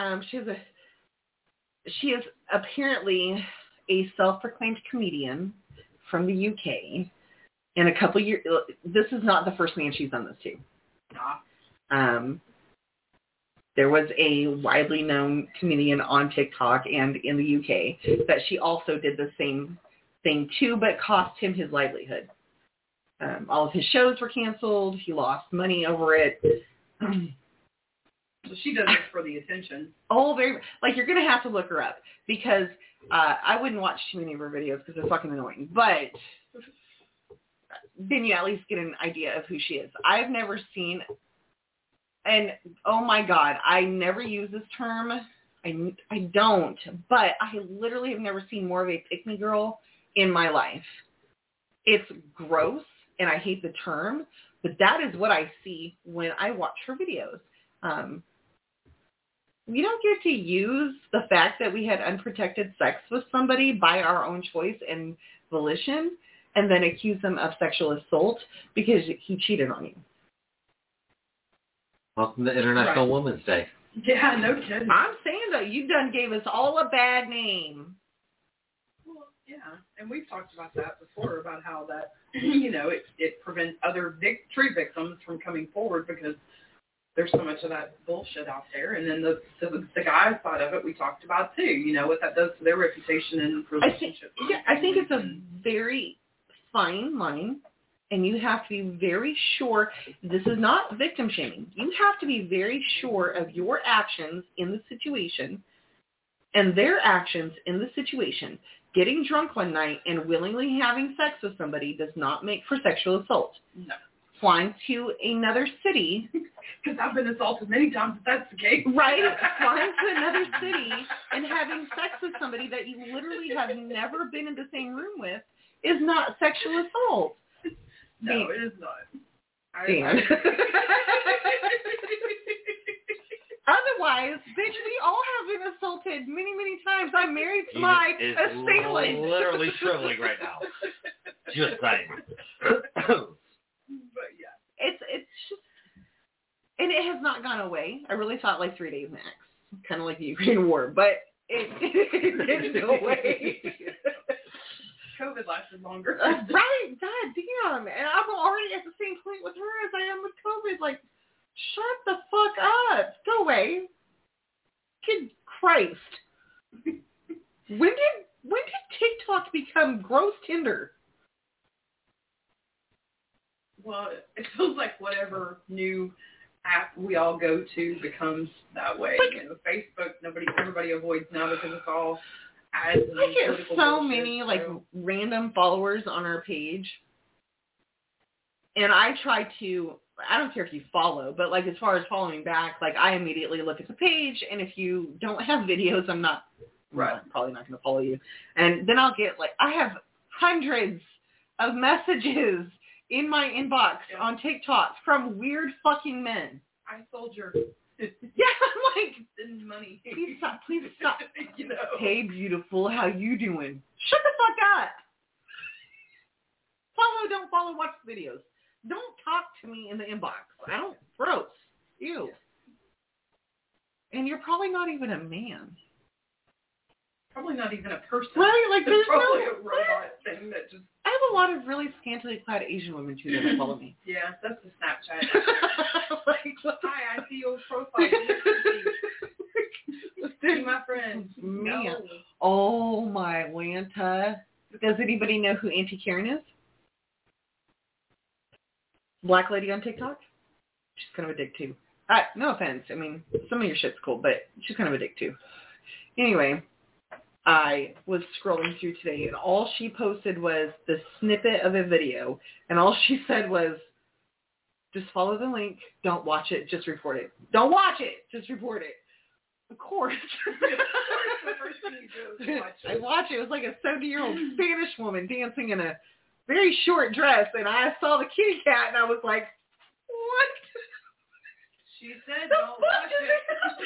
She is apparently a self-proclaimed comedian from the UK. In a couple years, this is not the first man she's done this to. Nah. There was a widely known comedian on TikTok and in the UK that she also did the same thing to, but cost him his livelihood. All of his shows were canceled. He lost money over it. So she does this for the attention. Oh, very. Like, you're going to have to look her up because I wouldn't watch too many of her videos because they're fucking annoying. But then you at least get an idea of who she is. I've never seen, and oh my God, I never use this term. I don't, but I literally have never seen more of a pick-me girl in my life. It's gross, and I hate the term, but that is what I see when I watch her videos. We don't get to use the fact that we had unprotected sex with somebody by our own choice and volition and then accuse them of sexual assault because he cheated on you. Welcome to International Women's Day. Yeah, no kidding. I'm saying, though, you done gave us all a bad name. Well, yeah, and we've talked about that before, about how that, it prevents other true victims from coming forward because there's so much of that bullshit out there. And then the guy side of it we talked about too, what that does to their reputation and relationships. I think it's a very fine line, and you have to be very sure. This is not victim shaming. You have to be very sure of your actions in the situation and their actions in the situation. Getting drunk one night and willingly having sex with somebody does not make for sexual assault. No. Flying to another city. Because I've been assaulted many times if that's the case. Right. Flying to another city and having sex with somebody that you literally have never been in the same room with is not sexual assault. No, it is not. Dan. Otherwise, bitch, we all have been assaulted many, many times. I'm married to my assailant. Literally shriveling right now. Just saying. But yeah. It's just, and it has not gone away. I really thought like 3 days max, kind of like the Ukraine war, but it didn't go away. COVID lasted longer. Right, God damn. And I'm already at the same point with her as I am with COVID. Like, shut the fuck up. Go away. Good Christ. When did TikTok become gross Tinder? Well, it feels like whatever new app we all go to becomes that way. Facebook, everybody avoids now because it's all ads. And I get so bullshit, many random followers on our page, and I try to. I don't care if you follow, but as far as following back, I immediately look at the page, and if you don't have videos, I'm probably not going to follow you. And then I'll get I have hundreds of messages in my inbox on TikTok from weird fucking men. I sold your... Yeah, I'm like... Send money. Please stop. Hey, beautiful, how you doing? Shut the fuck up. follow, don't follow, watch the videos. Don't talk to me in the inbox. I don't, gross. Ew. And you're probably not even a man. Probably not even a person. Right? Like, It's there's probably no... a robot thing that just... I have a lot of really scantily clad Asian women, too, that follow me. Yeah, that's the Snapchat. Like, what the... Hi, I see your profile. See my friend. Man. No. Oh, my Lanta. Does anybody know who Auntie Karen is? Black lady on TikTok? She's kind of a dick, too. No offense. I mean, some of your shit's cool, but she's kind of a dick, too. Anyway, I was scrolling through today, and all she posted was the snippet of a video, and all she said was, just follow the link, don't watch it, just report it. Don't watch it, just report it. Of course. The first thing you do is watch I it. watched it. It was like a 70-year-old Spanish woman dancing in a very short dress, and I saw the kitty cat, and I was like, what? She said don't watch it.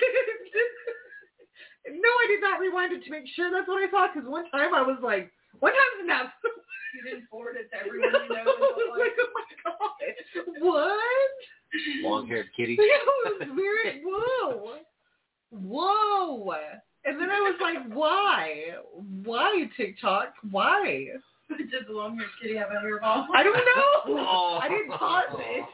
No, I did not rewind it to make sure that's what I saw, because one time I was like, one time's enough. You didn't forward it to everyone you know. I was like, oh my God. What? Long-haired kitty. It was very, whoa. Whoa. And then I was like, why? Why, TikTok? Why? Did the long-haired kitty have a hairball? I don't know. Oh. I didn't pause it.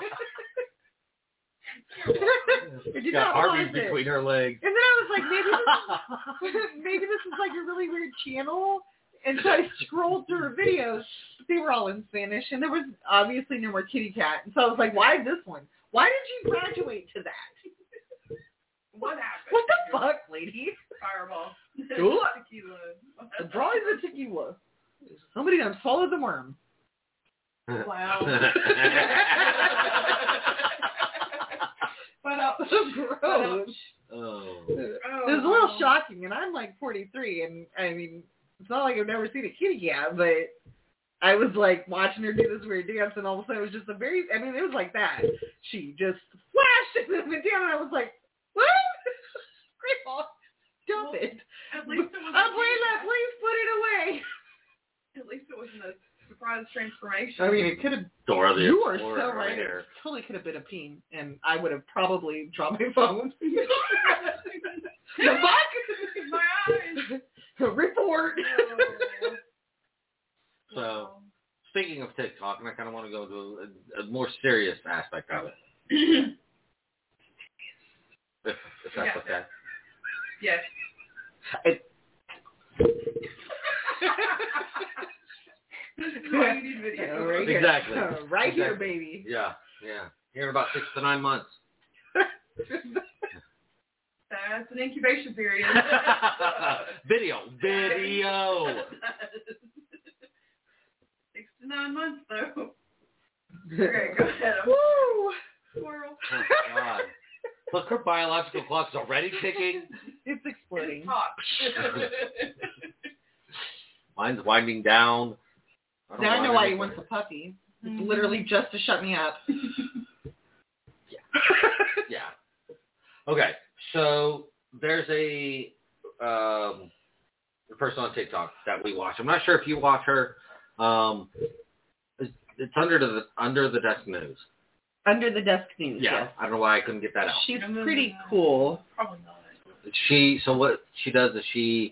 I did Got not Arby's pause it. between her legs. And then I was like, maybe this is like a really weird channel. And so I scrolled through her videos. They were all in Spanish, and there was obviously no more kitty cat. And so I was like, why this one? Why did you graduate to that? What happened? What the fuck, lady? Fireball. Ooh. Tequila. Probably the tequila. Somebody done swallowed the worm. Wow. But Gross. Oh. It was a little shocking, and I'm like 43, and I mean, it's not like I've never seen a kitty cat, but I was like watching her do this weird dance, and all of a sudden it was just a very, I mean, it was like that. She just flashed and then went down, and I was like, what? Grandma, stop it. At least it wasn't Abuela, please put it away. At least it wasn't a surprise transformation. I mean, it could have. Dora the You are Explorer so right. there. It totally could have been a peen, and I would have probably dropped my phone. The fuck? My eyes. Report. So, speaking of TikTok, and I kind of want to go to a more serious aspect of it. if that's okay. Yes. Why you need video. Right here. Exactly. Right here, Exactly. baby. Yeah. Here in about 6 to 9 months. That's an incubation period. Video. 6 to 9 months, though. Okay, go ahead. Woo! Squirrel. Oh, God. Look, her biological clock's already ticking. It's exploding. Hot. Mine's winding down. Now I know why he wants a puppy. It's literally just to shut me up. Yeah. Okay, so there's a person on TikTok that we watch. I'm not sure if you watch her. It's under the desk news. Under the desk news. Yeah. Yes. I don't know why I couldn't get that out. She's pretty cool. Probably not. So what she does is she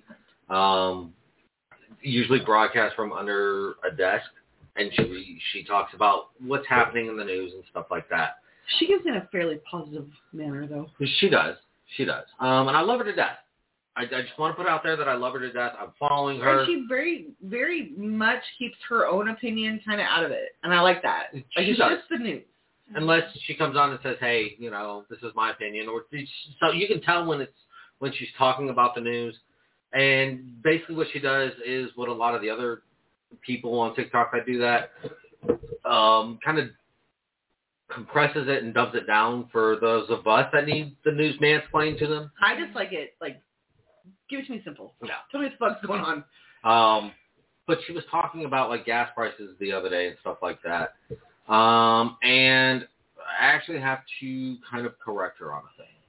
usually broadcasts from under a desk, and she talks about what's happening in the news and stuff like that. She gives it in a fairly positive manner, though. She does. And I love her to death. I just want to put out there that I love her to death. I'm following her. And she very, very much keeps her own opinion kind of out of it. And I like that. Like, it's does. just the news. Unless she comes on and says, hey, this is my opinion. So you can tell when she's talking about the news. And basically what she does is what a lot of the other people on TikTok that do that kind of compresses it and dumps it down for those of us that need the news mansplained to them. I just like it, like, give it to me simple. Yeah. Tell me what the fuck's going on. But she was talking about, like, gas prices the other day and stuff like that. And I actually have to kind of correct her on a thing.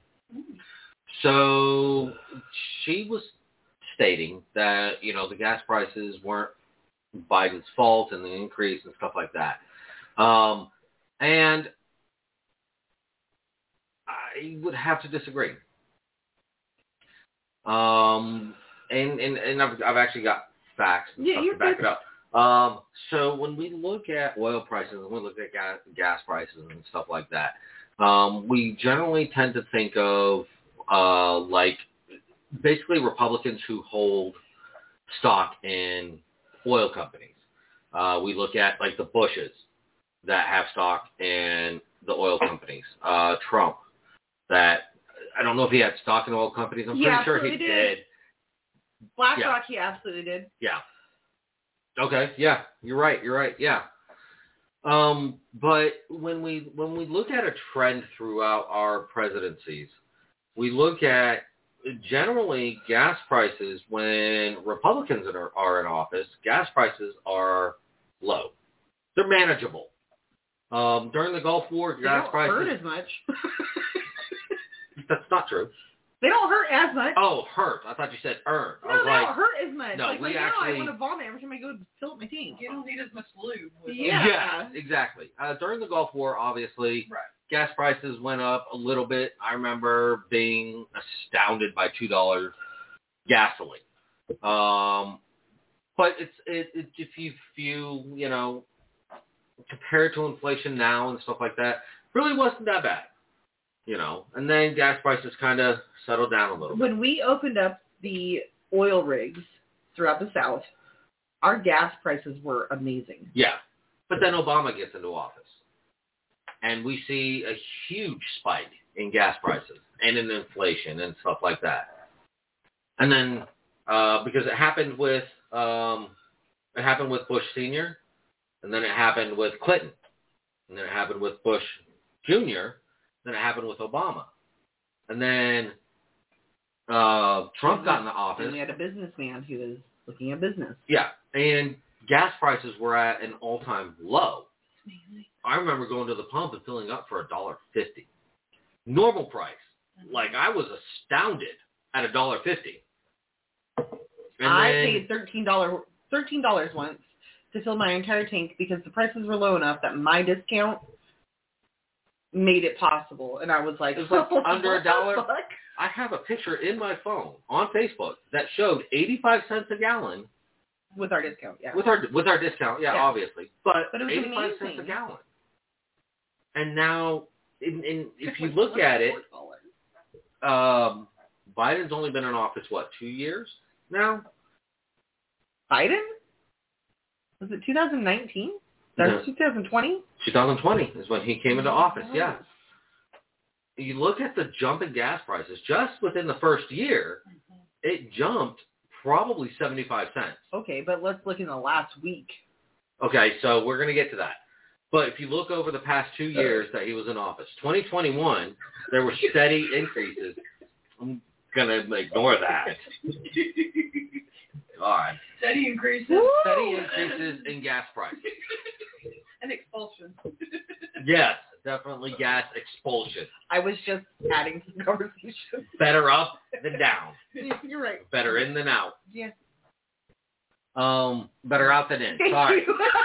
So she was stating that, the gas prices weren't Biden's fault and the increase and stuff like that. And I would have to disagree. And I've actually got facts and stuff to back it up. So when we look at oil prices and we look at gas prices and stuff like that, we generally tend to think of like basically Republicans who hold stock in oil companies. We look at like the Bushes that have stock in the oil companies. Trump, that I don't know if he had stock in oil companies. I'm pretty sure he did. BlackRock, he absolutely did. Yeah. Okay. Yeah, you're right. Yeah. But when we look at a trend throughout our presidencies, we look at generally gas prices when Republicans are in office. Gas prices are low. They're manageable. During the Gulf War, gas prices hurt as much. That's not true. They don't hurt as much. Oh, hurt. I thought you said earn. No, they don't hurt as much. No, like we now actually... I want to vomit every time I go to fill up my tank. You don't need as much lube. Yeah, exactly. During the Gulf War, obviously, gas prices went up a little bit. I remember being astounded by $2 gasoline. But it's if you compared to inflation now and stuff like that, really wasn't that bad. And then gas prices kind of settled down a little bit. When we opened up the oil rigs throughout the South, our gas prices were amazing. Yeah. But then Obama gets into office. And we see a huge spike in gas prices and in inflation and stuff like that. And then, because it happened with Bush Sr., and then it happened with Clinton, and then it happened with Bush Jr., then it happened with Obama. And then Trump got into office. And we had a businessman who was looking at business. Yeah. And gas prices were at an all-time low. I remember going to the pump and filling up for $1.50. Normal price. Like, I was astounded at $1.50. I paid $13 once to fill my entire tank because the prices were low enough that my discount made it possible. And I was like, it was like under $1. I have a picture in my phone on Facebook that showed 85 cents a gallon. With our discount, yeah. With our discount, yeah, obviously. But it was 85 amazing. cents a gallon. And now, if you look at it, Biden's only been in office, 2 years now? Biden? Was it 2019? That was 2020? 2020 is when he came into office, yeah. You look at the jump in gas prices, just within the first year, it jumped probably 75 cents. Okay, but let's look in the last week. Okay, so we're going to get to that. But if you look over the past 2 years that he was in office, 2021, there were steady increases. I'm going to ignore that. God. Steady increases. Woo! Steady increases in gas prices. And expulsion. Yes, definitely gas expulsion. I was just adding to the conversation. Better up than down. You're right. Better in than out. Yeah. Better out than in. Sorry.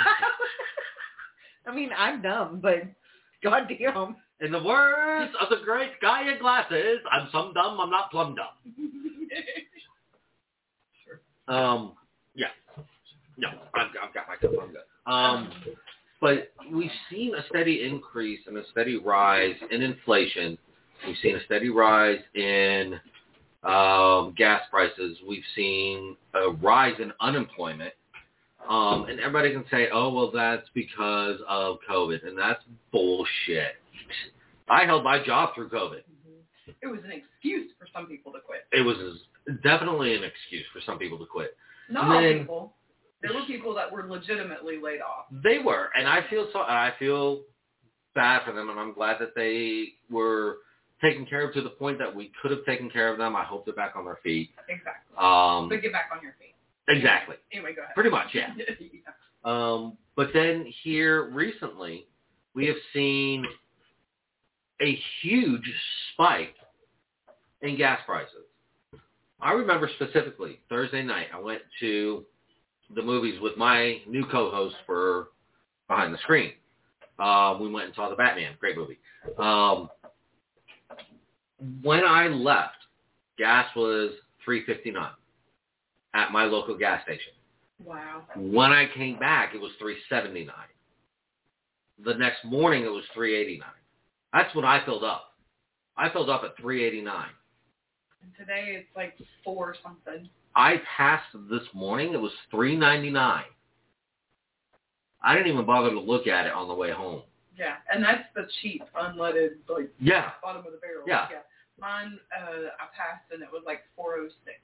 I mean, I'm dumb, but goddamn. In the words of the great guy in glasses, I'm some dumb, I'm not plumb dumb. Yeah. No, I've got my cup, I'm good. But we've seen a steady increase and a steady rise in inflation. We've seen a steady rise in gas prices. We've seen a rise in unemployment. And everybody can say, oh, well, that's because of COVID. And that's bullshit. I held my job through COVID. It was an excuse for some people to quit. It was definitely an excuse for some people to quit. Not all people. There were people that were legitimately laid off. They were, and I feel bad for them, and I'm glad that they were taken care of to the point that we could have taken care of them. I hope they're back on their feet. Exactly. But get back on your feet. Exactly. Anyway, go ahead. Pretty much, yeah. But then here recently, we have seen a huge spike in gas prices. I remember specifically Thursday night, I went to the movies with my new co-host for Behind the Screen. We went and saw The Batman. Great movie. When I left, gas was $3.59 at my local gas station. Wow. When I came back, it was $3.79. The next morning, it was $3.89. That's when I filled up. I filled up at $3.89. And today it's like 4 something. I passed this morning. It was $3.99. I didn't even bother to look at it on the way home. Yeah, and that's the cheap, unleaded, like, Yeah. bottom of the barrel. Yeah. Mine, I passed, and it was like 406.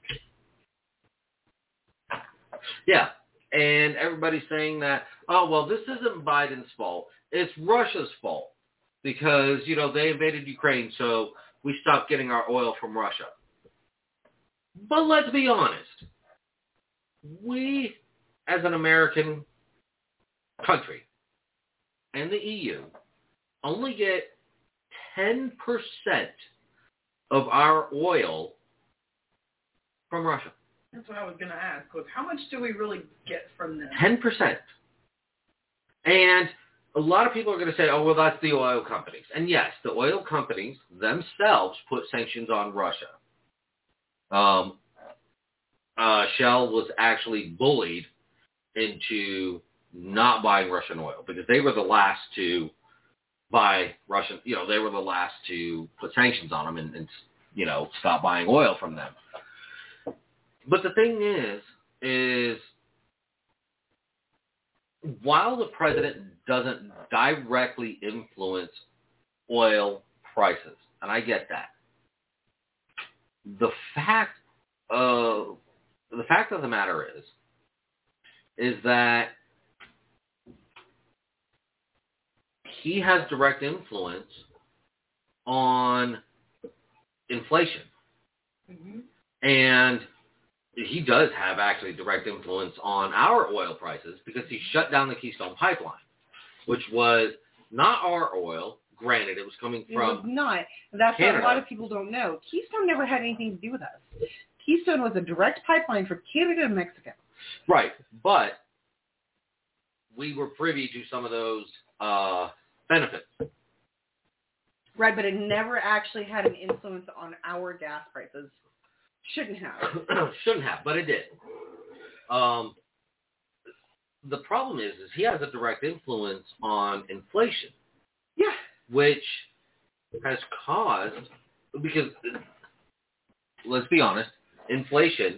Yeah. And everybody's saying that, oh, well, this isn't Biden's fault. It's Russia's fault because, you know, they invaded Ukraine, so we stopped getting our oil from Russia. But let's be honest. We, as an American country and the EU, only get 10% of our oil from Russia. That's what I was going to ask, was how much do we really get from them? 10%. And a lot of people are going to say, oh, well, that's the oil companies. And yes, the oil companies themselves put sanctions on Russia. Shell was actually bullied into not buying Russian oil because they were the last to buy Russian, you know, they were the last to put sanctions on them and you know, stop buying oil from them. But the thing is while the president doesn't directly influence oil prices, and I get that, the fact of the matter is that he has direct influence on inflation. Mm-hmm. And he does have actually direct influence on our oil prices because he shut down the Keystone Pipeline, which was not our oil. Granted, it was coming from It was not. That's Canada. what a lot of people don't know. Keystone never had anything to do with us. Keystone was a direct pipeline from Canada and Mexico. Right, but we were privy to some of those benefits. Right, but it never actually had an influence on our gas prices. Shouldn't have. Shouldn't have, but it did. The problem is he has a direct influence on inflation. Yeah. Which has caused, because let's be honest, inflation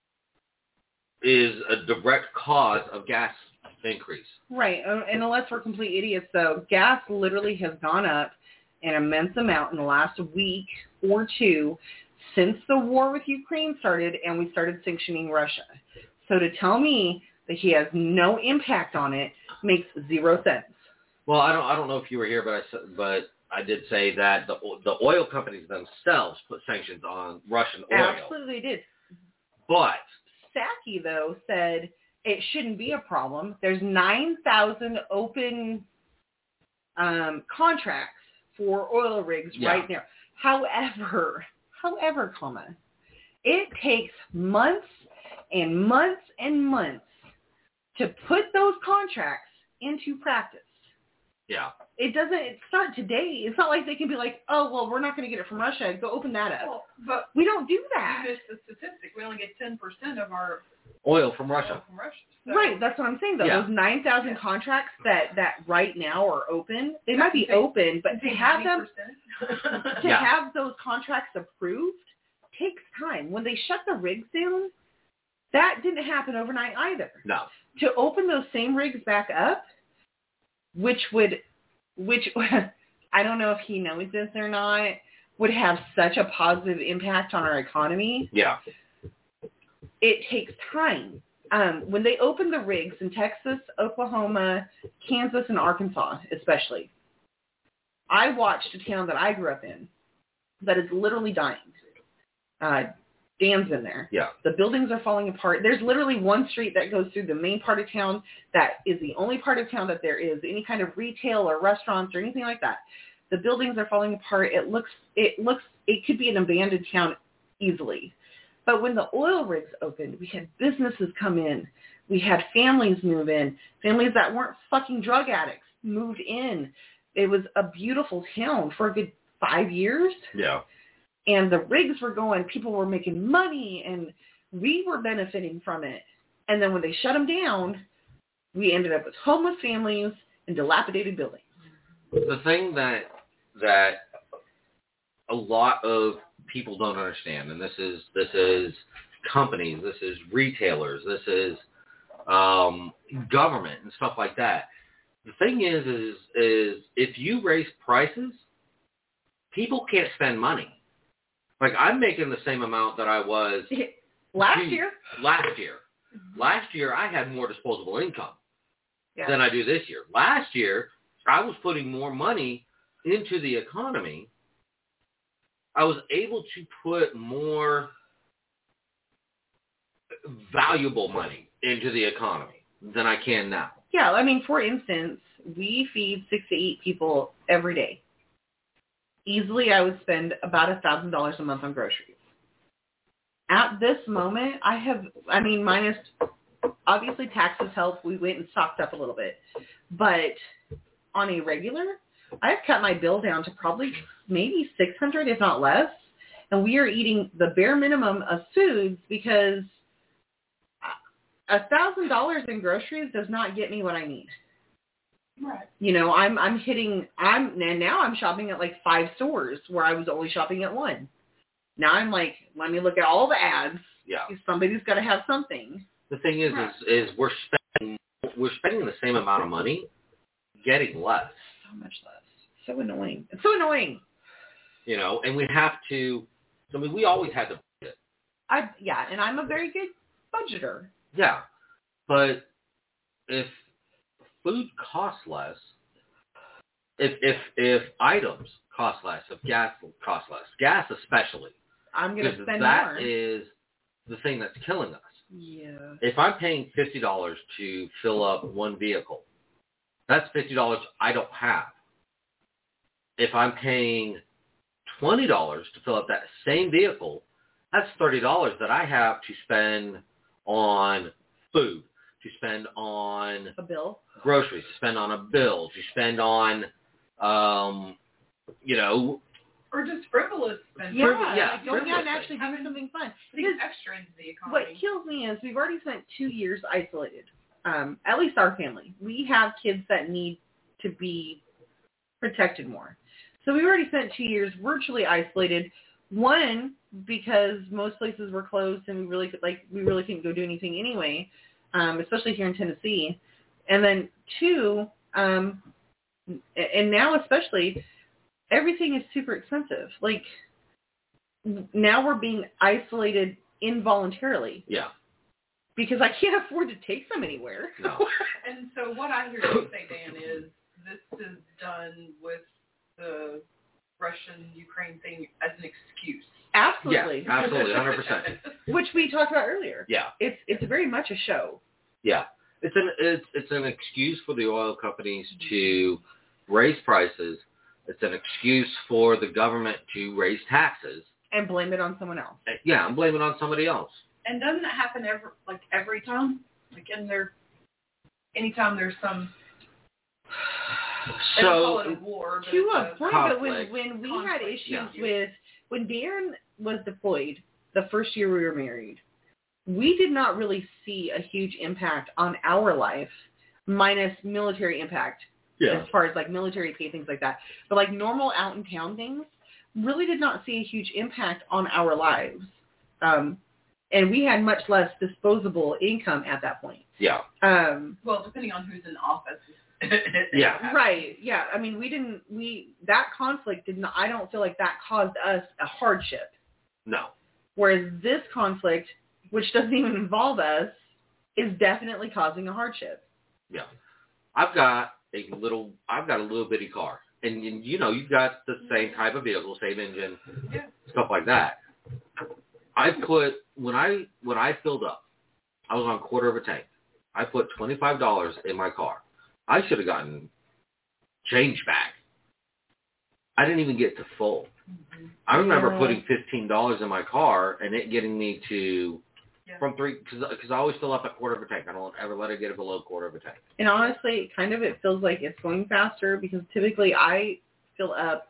is a direct cause of gas increase. Right, and unless we're complete idiots, though, gas literally has gone up an immense amount in the last week or two since the war with Ukraine started and we started sanctioning Russia. So to tell me that he has no impact on it makes 0 sense. Well, I don't know if you were here, but I did say that the oil companies themselves put sanctions on Russian oil. Absolutely did. But Psaki, though, said it shouldn't be a problem. There's 9,000 open contracts for oil rigs right now. However, comma, it takes months and months and months to put those contracts into practice. Yeah. It's not today. It's not like they can be like, oh, well, we're not going to get it from Russia. Go open that up. Well, but we don't do that. You missed the statistic. We only get 10% of our oil from Russia. So. Right. That's what I'm saying, though. Yeah. Those 9,000 contracts that right now are open, they might be open, but to have them, have those contracts approved takes time. When they shut the rigs down, that didn't happen overnight either. No. To open those same rigs back up, which I don't know if he knows this or not, would have such a positive impact on our economy. Yeah. It takes time. When they open the rigs in Texas, Oklahoma, Kansas, and Arkansas especially, I watched a town that I grew up in that is literally dying. Dan's in there. Yeah. The buildings are falling apart. There's literally one street that goes through the main part of town that is the only part of town that there is any kind of retail or restaurants or anything like that. The buildings are falling apart. It could be an abandoned town easily. But when the oil rigs opened, we had businesses come in We had families move in. Families that weren't fucking drug addicts moved in. It was a beautiful town for a good 5 years. Yeah. And the rigs were going. People were making money, and we were benefiting from it. And then when they shut them down, we ended up with homeless families and dilapidated buildings. The thing that a lot of people don't understand, and this is companies, this is retailers, this is government and stuff like that. The thing is if you raise prices, people can't spend money. Like, I'm making the same amount that I was last year. Mm-hmm. Last year, I had more disposable income than I do this year. Last year, I was putting more money into the economy. I was able to put more valuable money into the economy than I can now. Yeah, I mean, for instance, we feed 6 to 8 people every day. Easily, I would spend about $1,000 a month on groceries. At this moment, minus, obviously taxes help. We went and stocked up a little bit. But on a regular, I've cut my bill down to probably maybe $600, if not less. And we are eating the bare minimum of foods because $1,000 in groceries does not get me what I need. Right. You know, now I'm shopping at like 5 stores where I was only shopping at 1. Now I'm like, let me look at all the ads. Yeah. Somebody's got to have something. The thing is we're spending the same amount of money, getting less. So much less. So annoying. It's so annoying. You know, and we have to. I mean, we always had to budget. And I'm a very good budgeter. Yeah, but if food costs less, if items cost less, if gas costs less, gas especially, I'm going to spend more. That is the thing that's killing us. Yeah. If I'm paying $50 to fill up one vehicle, that's $50 I don't have. If I'm paying $20 to fill up that same vehicle, that's $30 that I have to spend on food, to spend on a bill, groceries, to spend on a bill, to spend on, or just frivolous spending. Yeah, going out and actually doing something fun. Because extra into the economy. What kills me is we've already spent 2 years isolated. At least our family. We have kids that need to be protected more. So we already spent 2 years virtually isolated. One, because most places were closed and we really couldn't go do anything anyway, especially here in Tennessee. And then 2, and now especially, everything is super expensive. Like, now we're being isolated involuntarily. Yeah. Because I can't afford to take them anywhere. No. And so what I hear you say, Dan, is this is done with the Russian-Ukraine thing as an excuse. Absolutely. Yeah, absolutely, 100%. Which we talked about earlier. Yeah. It's very much a show. Yeah. It's an excuse for the oil companies to raise prices. It's an excuse for the government to raise taxes. And blame it on someone else. Yeah, and blame it on somebody else. And doesn't it happen every time? Anytime there's some... So, call it a war, but to a point, but when we had conflict, issues with... When Darren was deployed, the first year we were married, we did not really see a huge impact on our life, minus military impact. Yeah. As far as like military pay, things like that. But like normal out in town things, really did not see a huge impact on our lives. And we had much less disposable income at that point. Yeah. Well, depending on who's in office. Yeah. Right. Yeah. I mean, that conflict did not, I don't feel like that caused us a hardship. No. Whereas this conflict, which doesn't even involve us, is definitely causing a hardship. Yeah. I've got a little bitty car. And you've got the same type of vehicle, same engine, stuff like that. When I filled up, I was on a quarter of a tank. I put $25 in my car. I should have gotten change back. I didn't even get to full. I remember putting $15 in my car and it getting me to Yeah. from 3, because I always fill up a quarter of a tank. I don't ever let it get below a quarter of a tank. And honestly, it feels like it's going faster because typically I fill up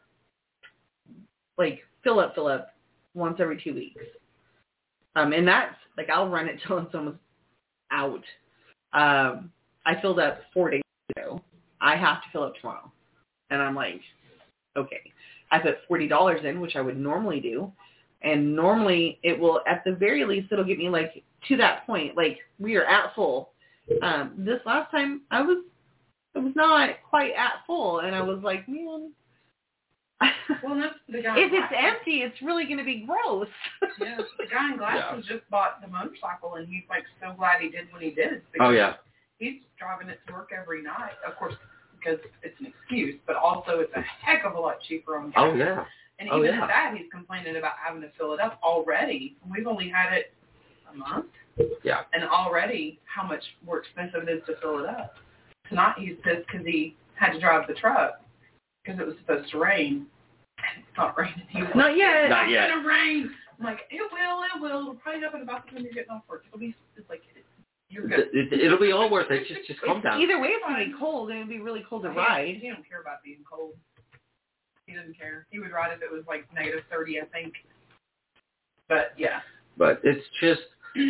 once every 2 weeks. And that's, like, I'll run it till it's almost out. I filled up 4 days ago. I have to fill up tomorrow. And I'm like, okay. I put $40 in, which I would normally do. And normally it will, at the very least, it'll get me, like, to that point. Like, we are at full. This last time, it was not quite at full. And I was like, man. Well, that's the guy. If it's empty, it's really going to be gross. Yeah, the guy in glasses just bought the motorcycle, and he's, like, so glad he did what he did. Oh, yeah. He's driving it to work every night, of course, because it's an excuse, but also it's a heck of a lot cheaper on gas. Oh, yeah. And even at that, he's complaining about having to fill it up already. We've only had it a month. Yeah. And already how much more expensive it is to fill it up. Tonight he's pissed because he had to drive the truck because it was supposed to rain. And it's not raining. He was Not yet. Not yet. It's going to rain. I'm like, it will. It'll probably happen about the time you're getting off work. You're good. It'll be all worth it. Just calm down. Either way, it's going to be cold, and it'll be really cold to ride. He don't care about being cold. He doesn't care. He would ride if it was like -30, I think. But yeah. But it's just,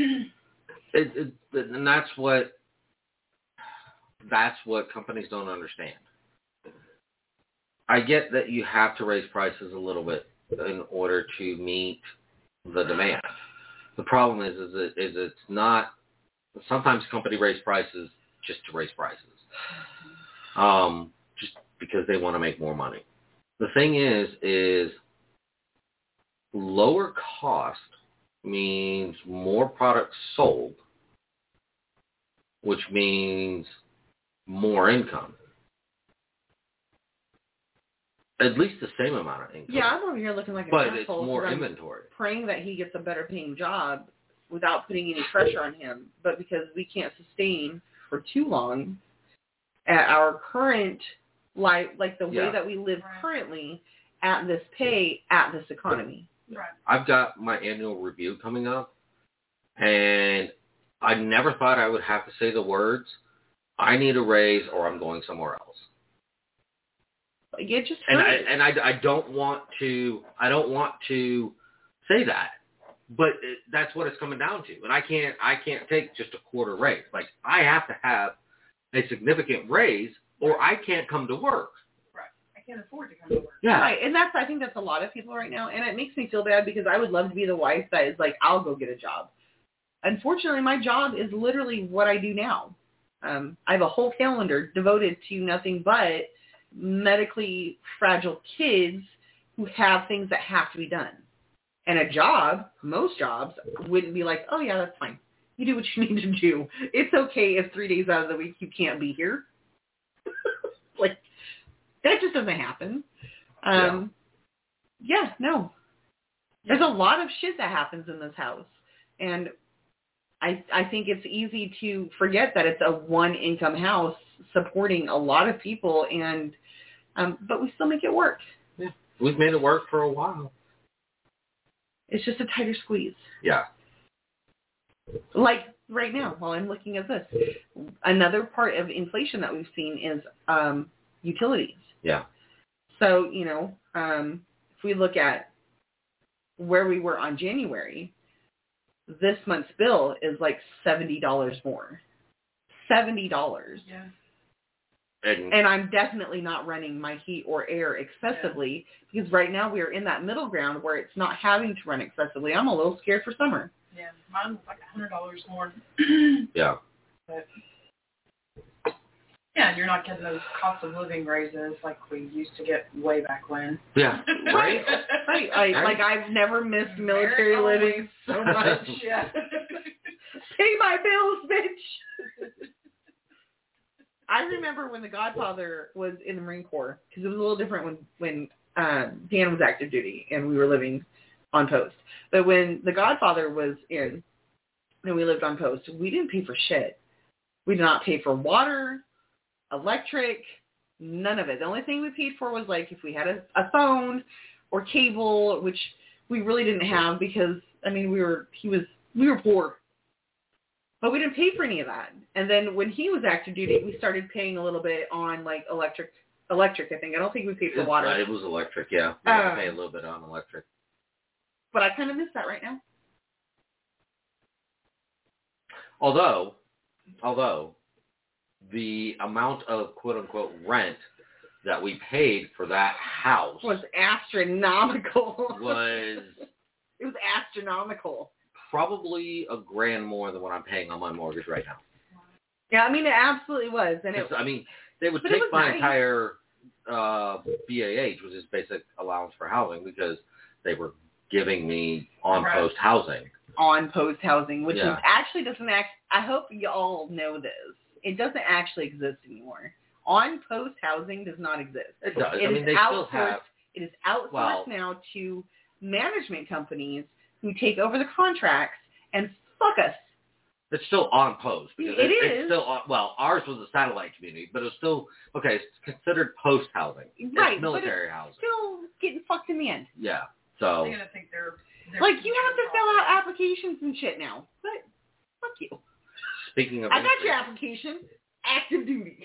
and that's what companies don't understand. I get that you have to raise prices a little bit in order to meet the demand. The problem is it's not. Sometimes companies raise prices just to raise prices, just because they want to make more money. The thing is lower cost means more products sold, which means more income. At least the same amount of income. Yeah, I'm over here looking like an but asshole. it's more 'cause I'm inventory. praying that he gets a better paying job without putting any pressure on him. But because we can't sustain for too long at our current life, like the way that we live currently, at this pay, at this economy. Right. I've got my annual review coming up, and I never thought I would have to say the words, I need a raise or I'm going somewhere else. Like, it just hurts. And I don't want to say that, but that's what it's coming down to. And I can't take just a quarter raise. Like, I have to have a significant raise or I can't come to work. I can't afford to come to work. Yeah. Right, and I think that's a lot of people right now, and it makes me feel bad because I would love to be the wife that is like, I'll go get a job. Unfortunately, my job is literally what I do now. I have a whole calendar devoted to nothing but medically fragile kids who have things that have to be done. And a job, most jobs, wouldn't be like, oh yeah, that's fine. You do what you need to do. It's okay if 3 days out of the week you can't be here. Like, that just doesn't happen. No. There's a lot of shit that happens in this house. And I think it's easy to forget that it's a one-income house supporting a lot of people, and but we still make it work. Yeah. We've made it work for a while. It's just a tighter squeeze. Yeah. Like right now, while I'm looking at this, another part of inflation that we've seen is utilities. Yeah. So, if we look at where we were on January, this month's bill is like $70 more. $70. Yeah. And I'm definitely not running my heat or air excessively because right now we are in that middle ground where it's not having to run excessively. I'm a little scared for summer. Yeah, mine was like $100 more. Yeah. But, yeah, and you're not getting those cost of living raises like we used to get way back when. Yeah, right? Right. Like, I've never missed military living so much. Yeah. Pay my bills, bitch. I remember when The Godfather was in the Marine Corps, because it was a little different when Dan was active duty and we were living on post. But when The Godfather was in and we lived on post, we didn't pay for shit. We did not pay for water, electric, none of it. The only thing we paid for was like if we had a phone or cable, which we really didn't have because, I mean, we were poor. But we didn't pay for any of that. And then when he was active duty, we started paying a little bit on, like, electric, I think. I don't think we paid for water. It was electric, yeah. We had to pay a little bit on electric. But I kind of miss that right now. Although the amount of quote-unquote rent that we paid for that house was astronomical. It was astronomical. Probably $1,000 more than what I'm paying on my mortgage right now. Yeah, I mean, it absolutely was. And they would take my entire BAH, which is basic allowance for housing, because they were giving me on-post housing. On-post housing, which is actually doesn't I hope you all know this. It doesn't actually exist anymore. On-post housing does not exist. It does. It they still have. It is outsourced now to management companies who take over the contracts and fuck us. It's still on post. It is. It's still on, ours was a satellite community, but it was still, it's considered post housing. Right. It's military housing. Still getting fucked in the end. Yeah. So. They're going to think they're like, you have to fill out applications and shit now. But, fuck you. Speaking of I got your application. Active duty.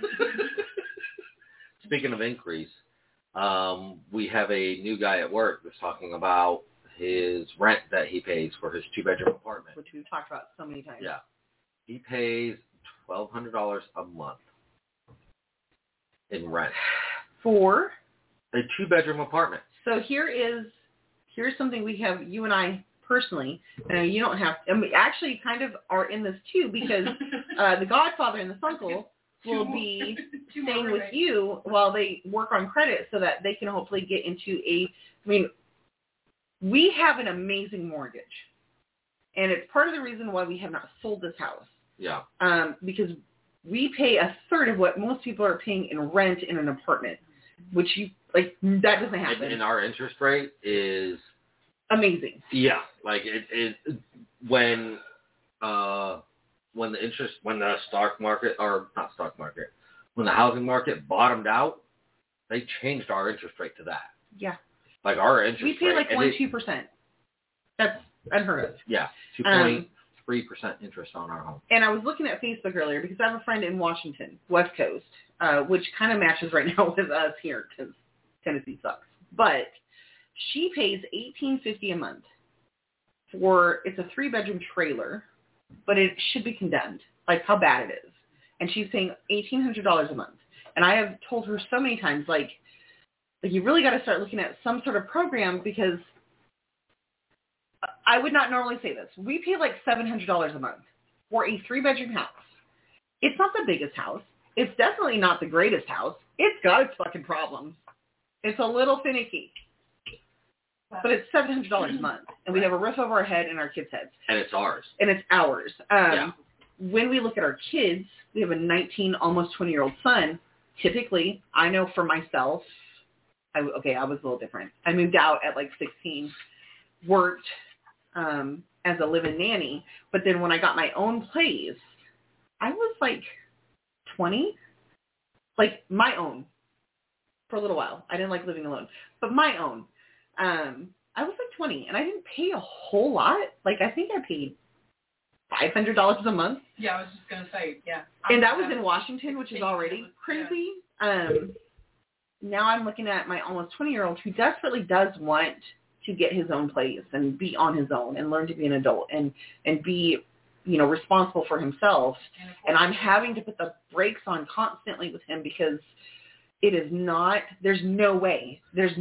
Speaking of increase, we have a new guy at work that's talking about his rent that he pays for his 2-bedroom apartment. Which we've talked about so many times. Yeah. He pays $1,200 a month in rent. For? A 2-bedroom apartment. So here's something we have, you and I personally, you don't have, and we actually kind of are in this too, because the godfather and the uncle will be staying with you while they work on credit so that they can hopefully get into we have an amazing mortgage, and it's part of the reason why we have not sold this house. Yeah. Because we pay a third of what most people are paying in rent in an apartment, which that doesn't happen. And our interest rate is amazing. Yeah, when the housing market bottomed out, they changed our interest rate to that. Yeah. Our interest rate. We pay 2%. That's unheard of. Yeah, 2.3% interest on our home. And I was looking at Facebook earlier because I have a friend in Washington, West Coast, which kind of matches right now with us here because Tennessee sucks. But she pays $1,850 a month it's a 3-bedroom trailer, but it should be condemned, how bad it is. And she's paying $1,800 a month. And I have told her so many times, you really got to start looking at some sort of program, because I would not normally say this. We pay $700 a month for a 3-bedroom house. It's not the biggest house. It's definitely not the greatest house. It's got its fucking problems. It's a little finicky. But it's $700 a month, and we have a roof over our head and our kids' heads. And it's ours. And it's ours. When we look at our kids, we have a 19, almost 20-year-old son. Typically, I know for myself, I was a little different. I moved out at 16, worked as a live-in nanny, but then when I got my own place, I was 20, my own, for a little while. I didn't like living alone, but my own. I was 20, and I didn't pay a whole lot. I think I paid $500 a month. Yeah, I was just going to say, yeah. And that was in Washington, which is already crazy. Yeah. Now I'm looking at my almost 20-year-old who desperately does want to get his own place and be on his own and learn to be an adult and be, responsible for himself. And I'm having to put the brakes on constantly with him because it is not, there's no way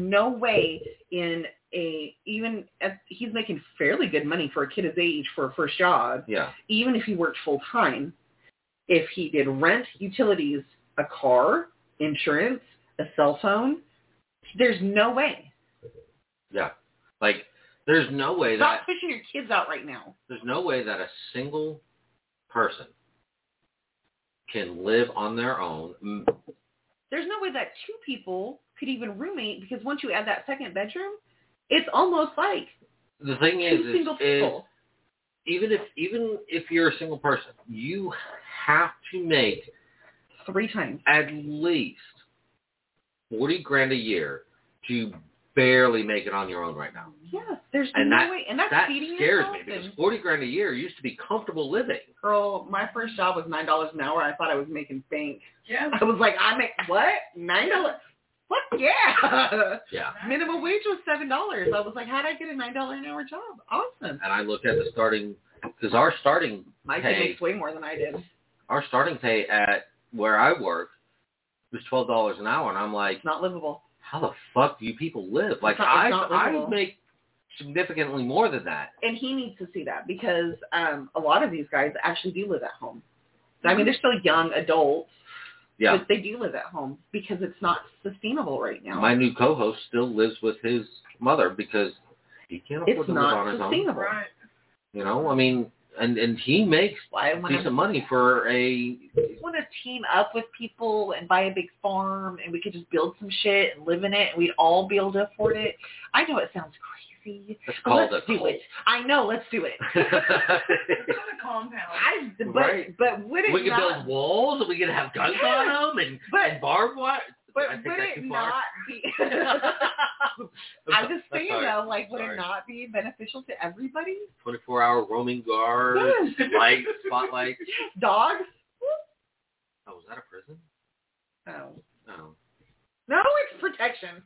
even if he's making fairly good money for a kid his age for a first job. Yeah. Even if he worked full time, if he did rent, utilities, a car, insurance, a cell phone, there's no way. Yeah. There's no way Stop pushing your kids out right now. There's no way that a single person can live on their own. There's no way that 2 people could even roommate, because once you add that second bedroom, it's almost the thing 2 single people. Even if you're a single person, you have to make 3 times at least $40,000 a year to barely make it on your own right now. Yes, there's And no that, way. And that's that feeding scares yourself me because and- $40,000 a year used to be comfortable living. Girl, my first job was $9 an hour. I thought I was making bank. Yeah. I was like, I make what? $9? What? Yeah. Yeah. Minimum wage was $7. I was like, how'd I get a $9 an hour job? Awesome. And I looked at the starting, because our starting My kid pay, makes way more than I did. our starting pay at where I work was $12 an hour, and I'm like, It's not livable. how the fuck do you people live? Like, It's not I livable. make significantly more than that. And he needs to see that because a lot of these guys actually do live at home. I mean, they're still young adults, Yeah. but they do live at home because it's not sustainable right now. My new co-host still lives with his mother because he can't afford It's to live not on his own. sustainable. Right. You know, I mean, and he makes I want decent money for a. to team up with people and buy a big farm, and we could just build some shit and live in it, and we'd all be able to afford it. I know it sounds crazy. It's but called let's a do cult. it. I know, let's do it. It's not a compound. Right. But would it We can not? build walls, and we can have guns Yeah. on them, and barbed wire. But I think would that's it too far. not be? I'm just saying sorry. though, like, would Sorry. it not be beneficial to everybody? 24-hour roaming guards, Yes. lights, spotlights. Dogs? Oh, was that a prison? Oh. No. No, it's protection.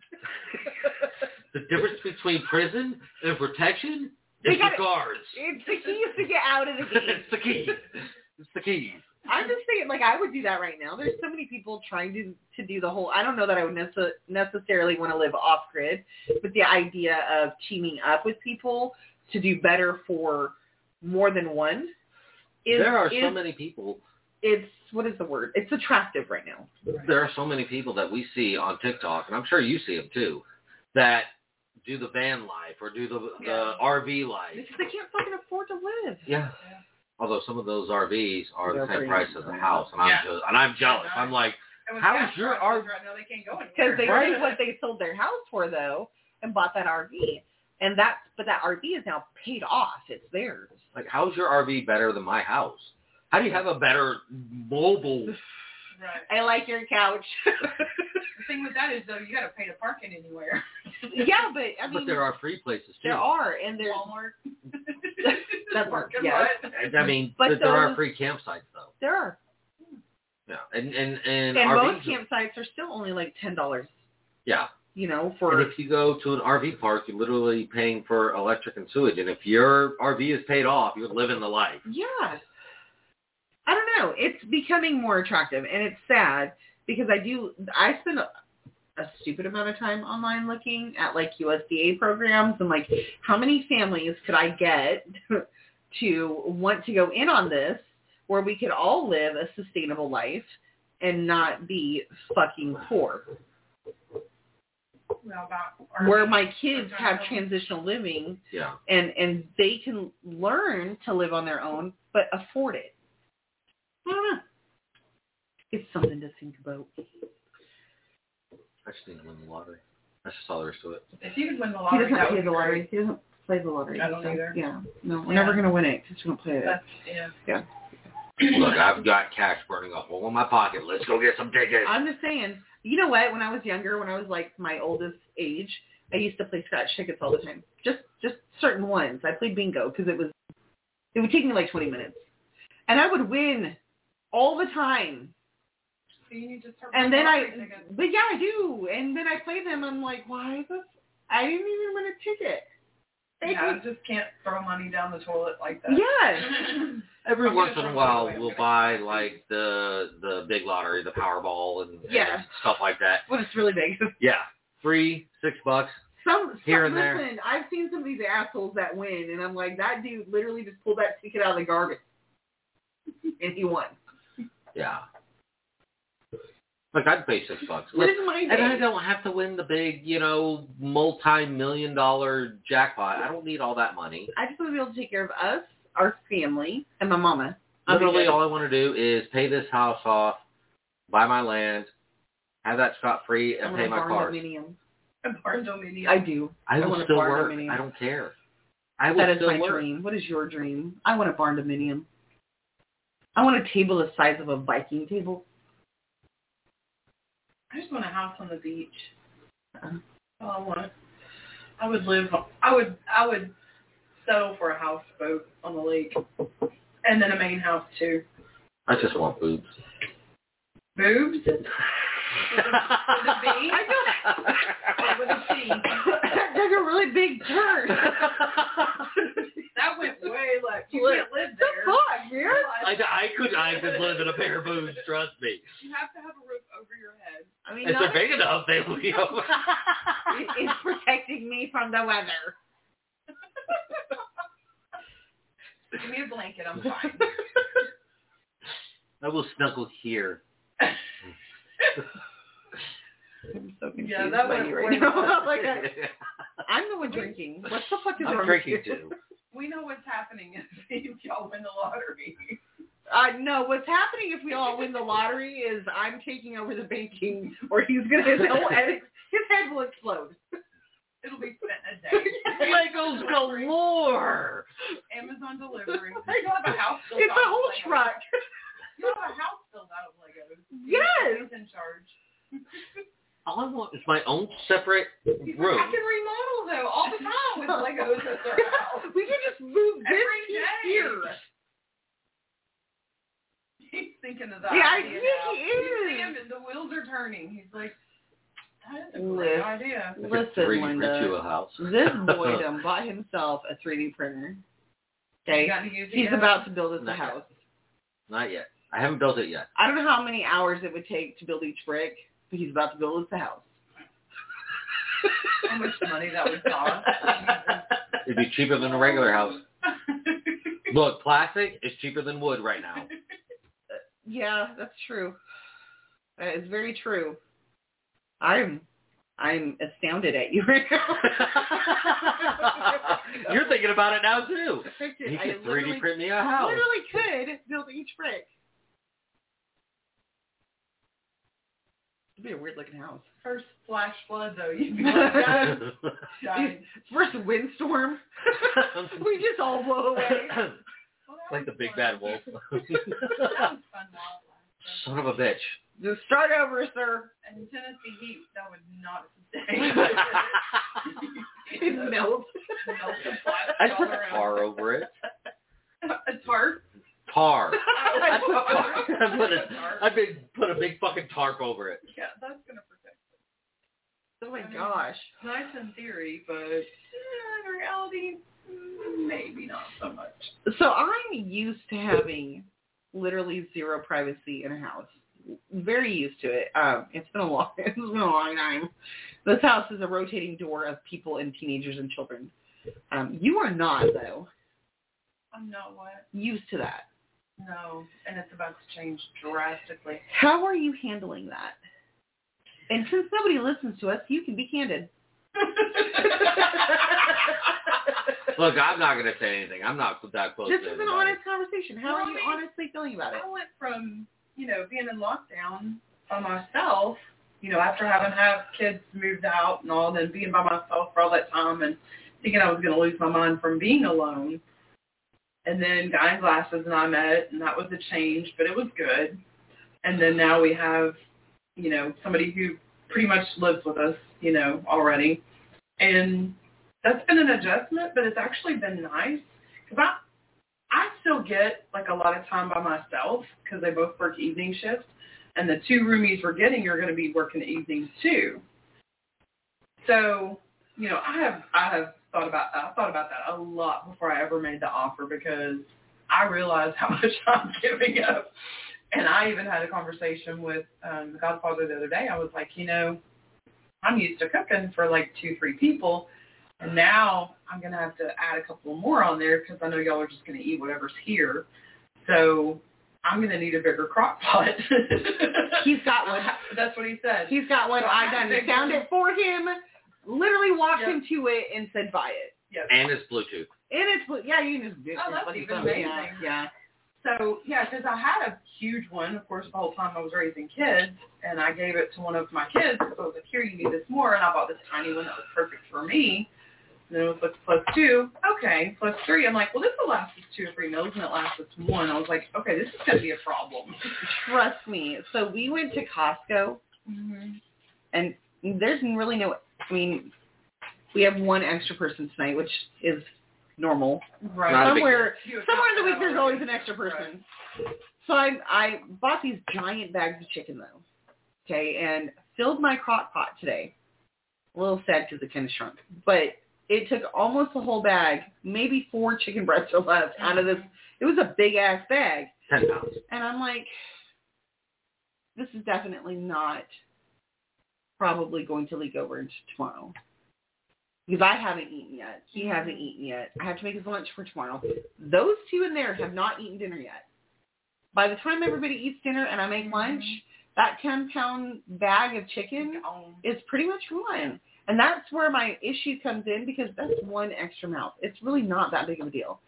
The difference between prison and protection They is the gotta- guards. It's the keys to get out of the gate. It's the key. It's the key. I'm just saying, like, I would do that right now. There's so many people trying to do the whole, I don't know that I would necessarily want to live off-grid, but the idea of teaming up with people to do better for more than one is, There are so many people. it's, what is the word? It's attractive right now. There are so many people that we see on TikTok, and I'm sure you see them too, that do the van life or do the RV life. Because they can't fucking afford to live. Yeah. Although some of those RVs are They're the same pretty price as a house, and I'm jealous. I'm like, And with How gas is your prices RV? right now, they can't go anywhere. Because they Right. did what they sold their house for, though, and bought that RV. And that RV is now paid off. It's theirs. like, how's your RV better than my house? How do you have a better mobile? Right. I like your couch. The thing with that is, though, you got to pay to park it anywhere. Yeah, but I mean, But there are free places too. there are, and there's Walmart. That's Park and yes. what? I mean, But there are those- free campsites though. there are, Yeah, and and RVs. most campsites are still only like $10. Yeah. You know, And for if you go to an RV park, you're literally paying for electric and sewage. And if your RV is paid off, you're living the life. yeah. I don't know. It's becoming more attractive, and it's sad because I spend a stupid amount of time online looking at like USDA programs and like how many families could I get to want to go in on this where we could all live a sustainable life and not be fucking poor. Well, about Where my kids have transitional living Yeah. and they can learn to live on their own but afford it. I don't know. It's something to think about. I just need to win the lottery. That's just all there is to it. If you could win the He lottery, doesn't that play would the be lottery. great. He doesn't play the lottery. I don't so, either. Yeah. No, we're Yeah. never going to win it because we don't play it. That's, yeah. Look, I've got cash burning a hole in my pocket. Let's go get some tickets. I'm just saying, you know what? When I was younger, when I was like my oldest age, I used to play scratch tickets all the time. Just certain ones. I played bingo because it would take me like 20 minutes. And I would win all the time. So you need to start And buying then lottery tickets. but yeah, I do. And then I play them. I'm like, why is this? I didn't even win a ticket. Yeah, I just can't throw money down the toilet like that. Yes. Every I'm once gonna in a throw while, it away. we'll buy like the big lottery, the Powerball, and stuff like that. When it's really big. Yeah, $3, $6. Here and there. Listen, I've seen some of these assholes that win, and I'm like, that dude literally just pulled that ticket out of the garbage, and he won. Yeah. Like, I'd pay $6. What is my And I day? don't have to win the big, multi-million-dollar jackpot. I don't need all that money. I just want to be able to take care of us, our family, and my mama. I'll be Literally, good. all I want to do is pay this house off, buy my land, have that scot-free, and I pay want my a barn cars. dominium. A barn dominium. I do. I will want a still barn work. dominium. I don't care. I will That is still my work. dream. What is your dream? I want a barn dominium. I want a table the size of a Viking table. I just want a house on the beach. Uh-huh. All I want. I would settle for a houseboat on the lake, and then a main house too. I just want boobs. Boobs? With a B? Or with a C? That's a really big turn. That went way left. You can't live there. Fuck, man. I could live in a pair of boobs, trust me. You have to have a roof over your head. I mean, If they're big enough, they will be over. It's protecting me from the weather. Give me a blanket, I'm fine. I will snuggle here. I'm so confused Yeah, that by went you way right now. left. Like, I'm the one drinking. What the fuck is I'm wrong drinking with you? too. We know what's happening if y'all win the lottery. No, what's happening if we all win the lottery is I'm taking over the banking, or his head will explode. It'll be spent in a day. Legos galore. Amazon delivery. You'll have a house built It's out a of whole Legos. truck. You'll have a house built out of Legos. Yes. Who's in charge? All I want is my own separate He's like, room. I can remodel though all the time with Legos at their house. We can just move this Every piece day. here. He's thinking of that. Yeah, I idea think now. he You is. see him and the wheels are turning. He's like, that is a great idea. I could Listen, 3D print Linda. you a house. This boy done bought himself a 3D printer. Okay, You got to use it he's yet? about to build us a Not yet. house. Not yet. I haven't built it yet. I don't know how many hours it would take to build each brick, but he's about to build us a house. How much money that would cost. It'd be cheaper than a regular house. Look, plastic is cheaper than wood right now. Yeah, that's true. That is very true. I'm astounded at you right now. You're thinking about it now too. I You I could 3D print me a house. literally could build each brick. It'd be a weird looking house. First flash flood though, you'd be like, dying. First windstorm, we just all blow away. Like the big bad wolf. That was fun while it lasted. Son of a bitch. Just start over, sir. And Tennessee heat, that would not sustain. It melts. I put tar over it. A tarp? Tar. I I put a big fucking tarp over it. Yeah, that's gonna protect it. Oh my gosh. Nice in theory, but in reality, maybe not so much. So I'm used to having literally zero privacy in a house. Very used to it. It's been a long time. This house is a rotating door of people and teenagers and children. You are not, though. I'm not what? Used to that. No, and it's about to change drastically. How are you handling that? And since nobody listens to us, you can be candid. Look, I'm not going to say anything. I'm not that close This to is an anybody. honest conversation. How are you honestly feeling about it? I went from, being in lockdown by myself, after having had kids moved out and all, then being by myself for all that time and thinking I was going to lose my mind from being alone. And then Guy in Glasses and I met, and that was a change, but it was good. And then now we have, somebody who pretty much lives with us, already. And that's been an adjustment, but it's actually been nice. Because I still get, a lot of time by myself because they both work evening shifts. And the two roomies we're getting are going to be working evenings too. So, I thought about that a lot before I ever made the offer because I realized how much I'm giving up. And I even had a conversation with the Godfather the other day. I was like, I'm used to cooking for 2-3 people. And now I'm going to have to add a couple more on there because I know y'all are just going to eat whatever's here. So I'm going to need a bigger crock pot. He's got one. That's what he said. He's got one. So I done found it for him. Literally walked Yep. into it and said, buy it. Yes. And it's Bluetooth. And it's, yeah, you can just do it. Oh, that's Funny even phone. amazing. Yeah. So, because I had a huge one, of course, the whole time I was raising kids, and I gave it to one of my kids. So I was like, here, you need this more, and I bought this tiny one that was perfect for me. And then it was +2. Okay, +3. I'm like, well, this will last us 2 or 3 meals, and it lasts us 1. I was like, okay, this is going to be a problem. Trust me. So we went to Costco, Mm-hmm. and there's really no, we We have one extra person tonight, which is normal. Right. Not a big Somewhere in the week, there's always an extra person. Right. So I bought these giant bags of chicken, though, okay, and filled my crock pot today. A little sad because it kind of shrunk. But it took almost a whole bag, maybe 4 chicken breasts or less out of this. It was a big-ass bag. 10 pounds. And I'm like, this is definitely not probably going to leak over into tomorrow. Because I haven't eaten yet. He hasn't eaten yet. I have to make his lunch for tomorrow. Those two in there have not eaten dinner yet. By the time everybody eats dinner and I make lunch, that 10-pound bag of chicken is pretty much gone. And that's where my issue comes in because that's one extra mouth. It's really not that big of a deal.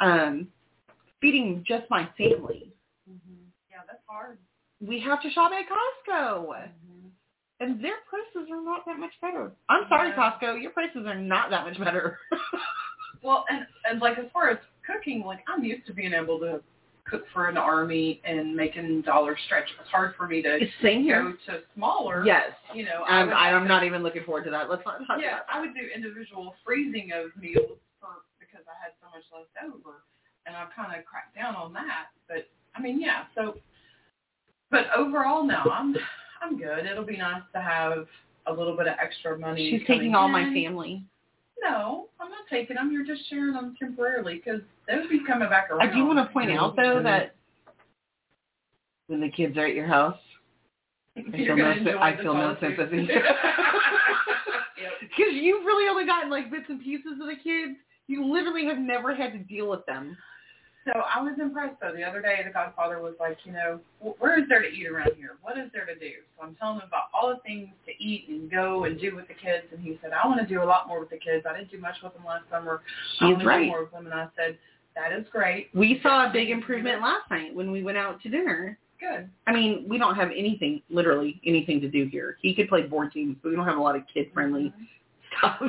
Feeding just my family. Yeah, that's hard. We have to shop at Costco. And their prices are not that much better. I'm sorry, Costco. Your prices are not that much better. Well, and like as far as cooking, like I'm used to being able to cook for an army and making dollars stretch. It's hard for me to Same here. go to smaller. Yes. You know, I'm not even looking forward to that. Let's not talk about that. I would do individual freezing of meals because I had so much left over, and I've kind of cracked down on that. But I mean, yeah. So, but overall, no, I'm good. It'll be nice to have a little bit of extra money. She's taking all my family. No, I'm not taking them. You're just sharing them temporarily because they'll be coming back around. I do want to point out, though, that when the kids are at your house, I feel no sympathy. Because you've really only gotten like bits and pieces of the kids. You literally have never had to deal with them. So I was impressed, though. The other day, the godfather was like, you know, where is there to eat around here? What is there to do? So I'm telling him about all the things to eat and go and do with the kids. And he said, I want to do a lot more with the kids. I didn't do much with them last summer. I want to do more with them. And I said, that is great. We saw a big improvement last night when we went out to dinner. Good. I mean, we don't have anything, literally anything to do here. He could play board games, but we don't have a lot of kid-friendly stuff.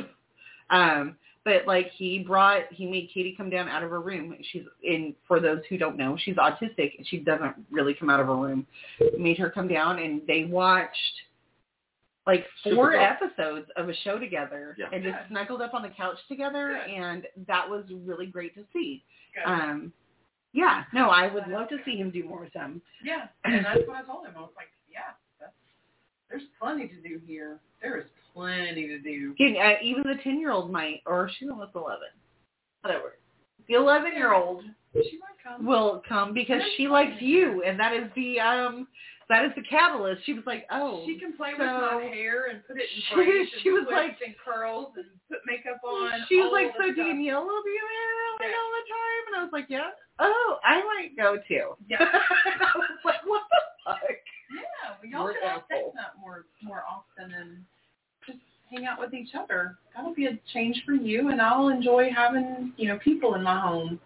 But like he made Katie come down out of her room. She's for those who don't know, she's autistic and she doesn't really come out of her room. Made her come down and they watched like 4 episodes of a show together and just snuggled up on the couch together. And that was really great to see. Good. Yeah, no, I would love to see him do more with them. Yeah, and that's what I told him. I was like, there's plenty to do here. There is plenty to do. Even the 10-year-old might, or she's almost 11. Whatever. The 11-year-old she might come. Will come because she likes you, and that is the catalyst. She was like, oh. She can play with my hair and put it in braids and twists and curls and put makeup on. She was like, so Danielle will be there all the time? And I was like, yeah. Oh, I might go too. Yeah. And I was like, what the fuck? Yeah, we all should have sex that more often and just hang out with each other. That'll be a change for you, and I'll enjoy having, people in my home.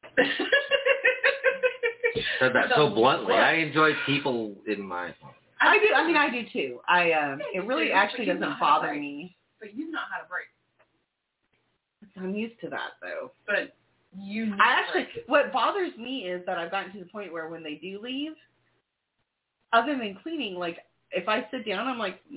Said that so bluntly. I enjoy people in my home. I do. I mean, I do too. It really actually doesn't bother me. But you know how to break. I'm used to that though. But you. What bothers me is that I've gotten to the point where when they do leave, other than cleaning, like if I sit down, I'm like,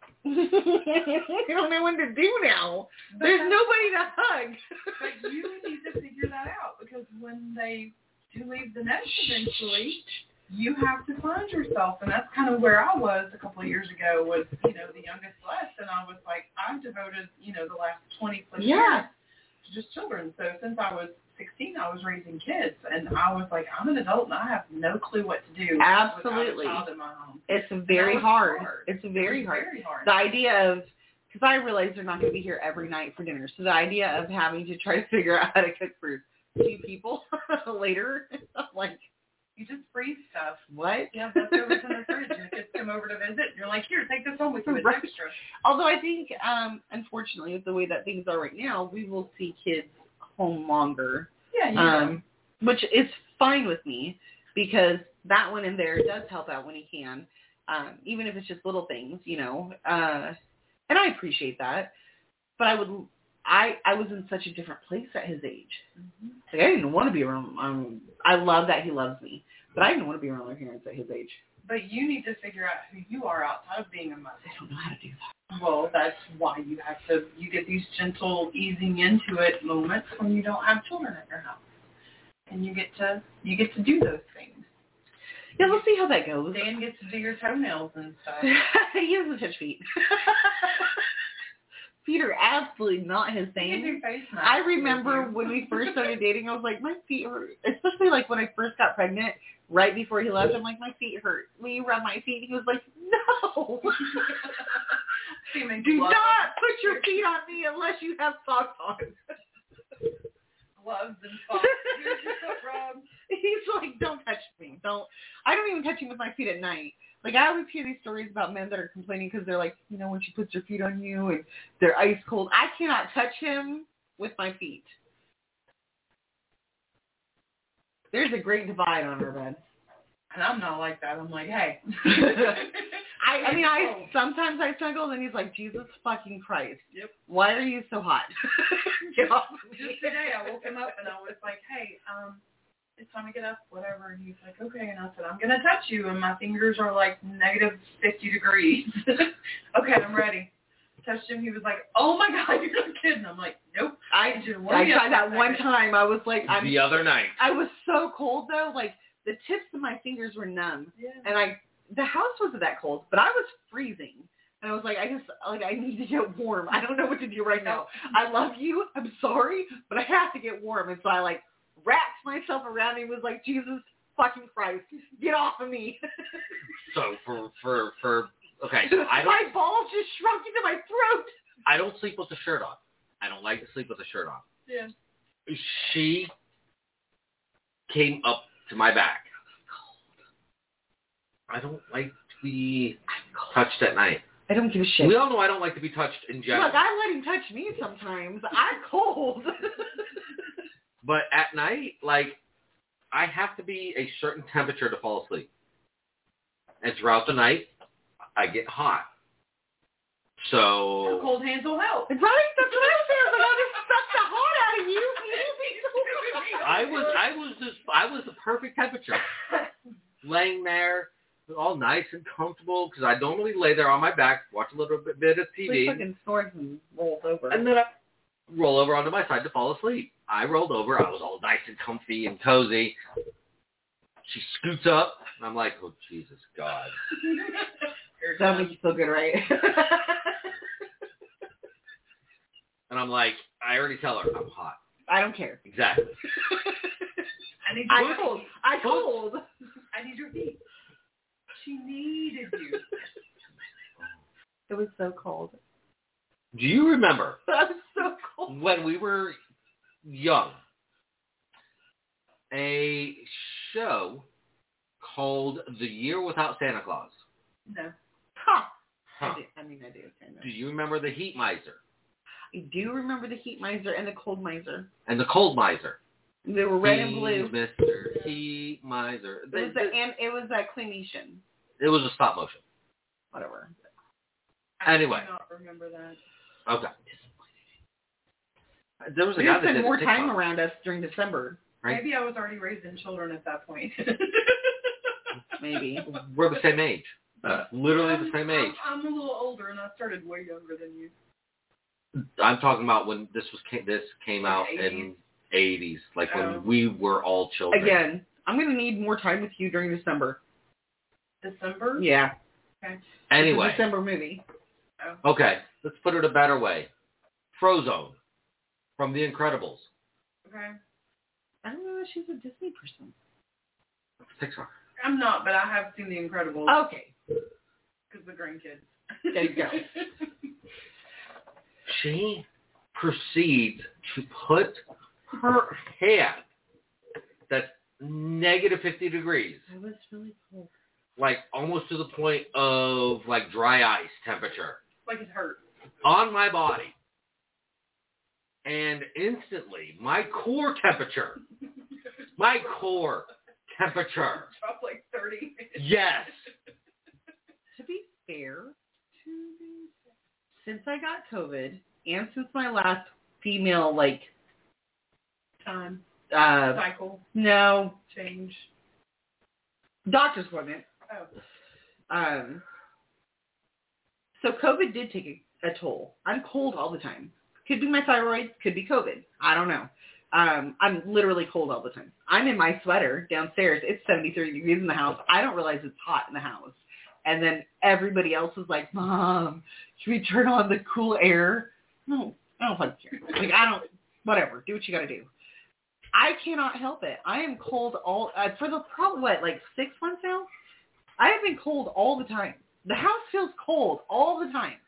I don't know what to do now. There's nobody to hug. But you need to figure that out because when they do leave the nest eventually, you have to find yourself. And that's kind of where I was a couple of years ago with, the youngest left. And I was like, I've devoted, the last 20 plus years to just children. So since I was 16, I was raising kids. And I was like, I'm an adult and I have no clue what to do. Absolutely. Without a child in my home. It's very hard. It's very hard. The idea of, because I realize they're not going to be here every night for dinner. So the idea of having to try to figure out how to cook for 2 people later, I'm like, you just freeze stuff. What? Yeah, leftovers in the fridge, and the kids come over to visit, and you're like, here, take this home with you. It's extra. Although I think, unfortunately, with the way that things are right now, we will see kids home longer. Yeah, which is fine with me, because that one in there does help out when he can, even if it's just little things, and I appreciate that. But I was in such a different place at his age. Mm-hmm. Like, I didn't want to be around. I love that he loves me, but I didn't want to be around my parents at his age. But you need to figure out who you are outside of being a mother. I don't know how to do that. Well, that's why you get these gentle easing into it moments when you don't have children at your house. And you get to do those things. Yeah, we'll see how that goes. Dan gets to do your toenails and stuff. He doesn't touch feet. Feet are absolutely not his You thing. can do face masks. I remember when we first started dating, I was like, my feet hurt. Especially like when I first got pregnant, right before he left, I'm like, my feet hurt. Will you rub my feet? He was like, no. Do not put your feet on me unless you have socks on. Gloves and socks. Here's your foot rub. He's like, don't touch me. I don't even touch him with my feet at night. Like, I always hear these stories about men that are complaining because they're like, you know, when she puts her feet on you and they're ice cold. I cannot touch him with my feet. There's a great divide on our bed. And I'm not like that. I'm like, hey. Sometimes I struggle, and he's like, Jesus fucking Christ. Yep. Why are you so hot? Get off of me. Just today, I woke him up and I was like, hey, it's time to get up, whatever. And he's like, okay. And I said, I'm going to touch you. And my fingers are like negative 50 degrees. Okay, I'm ready. Touched him. He was like, oh my God, you're not kidding. I'm like, nope. I tried that one time. I was like, the other night. I was so cold, though. Like, the tips of my fingers were numb. Yeah. And the house wasn't that cold, but I was freezing. And I was like, I need to get warm. I don't know what to do right now. I love you. I'm sorry, but I have to get warm. And so I wrapped myself around him and was like, Jesus fucking Christ, get off of me. So okay, so my balls just shrunk into my throat. I don't sleep with a shirt on. I don't like to sleep with a shirt on. Yeah. She came up to my back. I don't like to be touched at night. I don't give a shit. We all know I don't like to be touched in general. Look, I let him touch me sometimes. I'm cold. But at night, I have to be a certain temperature to fall asleep. And throughout the night, I get hot. So... Cold hands will help. Right? That's what I said. Like, I'll just suck the hot out of you. I was the perfect temperature. Laying there, all nice and comfortable, because I normally lay there on my back, watch a little bit of TV. We fucking snores and rolls over. And then I roll over onto my side to fall asleep. I rolled over. I was all nice and comfy and cozy. She scoots up, and I'm like, oh, Jesus, God. That'll make you feel good, right? And I'm like, I already tell her I'm hot. I don't care. Exactly. I cold. I need your feet. She needed you. It was so cold. Do you remember That was so cold. when we were young, a show called The Year Without Santa Claus? No. Huh. Huh. I do. Kind of. Do you remember the Heat Miser? I do remember the Heat Miser and the Cold Miser. And the Cold Miser? They were red and blue. Mr. Heat Miser. It was a claymation. It was a stop motion. Whatever. Anyway. I do not remember that. Okay. There was a We guy that spent did more TikTok, time around us during December. right? Maybe I was already raising children at that point. Maybe. We're the same age. Literally the same age. I'm a little older, and I started way younger than you. I'm talking about when this came out in 80s, like when we were all children. Again, I'm going to need more time with you during December. December? Yeah. Okay. Anyway. It's a December movie. Oh. Okay, let's put it a better way. Frozone from The Incredibles. Okay. I don't know if she's a Disney person. Pixar. I'm not, but I have seen The Incredibles. Okay. Because the grandkids. There you go. She proceeds to put her hand that's negative 50 degrees, It was really cold. like almost to the point of like dry ice temperature, Like it hurt. on my body. And instantly, my core temperature Dropped like 30. Yes. To be fair, since I got COVID and since my last female, Time. uh, Cycle. no, Change. doctor's appointment, Oh. So COVID did take a toll. I'm cold all the time. Could be my thyroid, could be COVID. I don't know. I'm literally cold all the time. I'm in my sweater downstairs. It's 73 degrees in the house. I don't realize it's hot in the house. And then everybody else is like, Mom, should we turn on the cool air? No, I don't fucking care. Like, whatever. Do what you got to do. I cannot help it. I am cold for the probably, 6 months now? I have been cold all the time. The house feels cold all the time.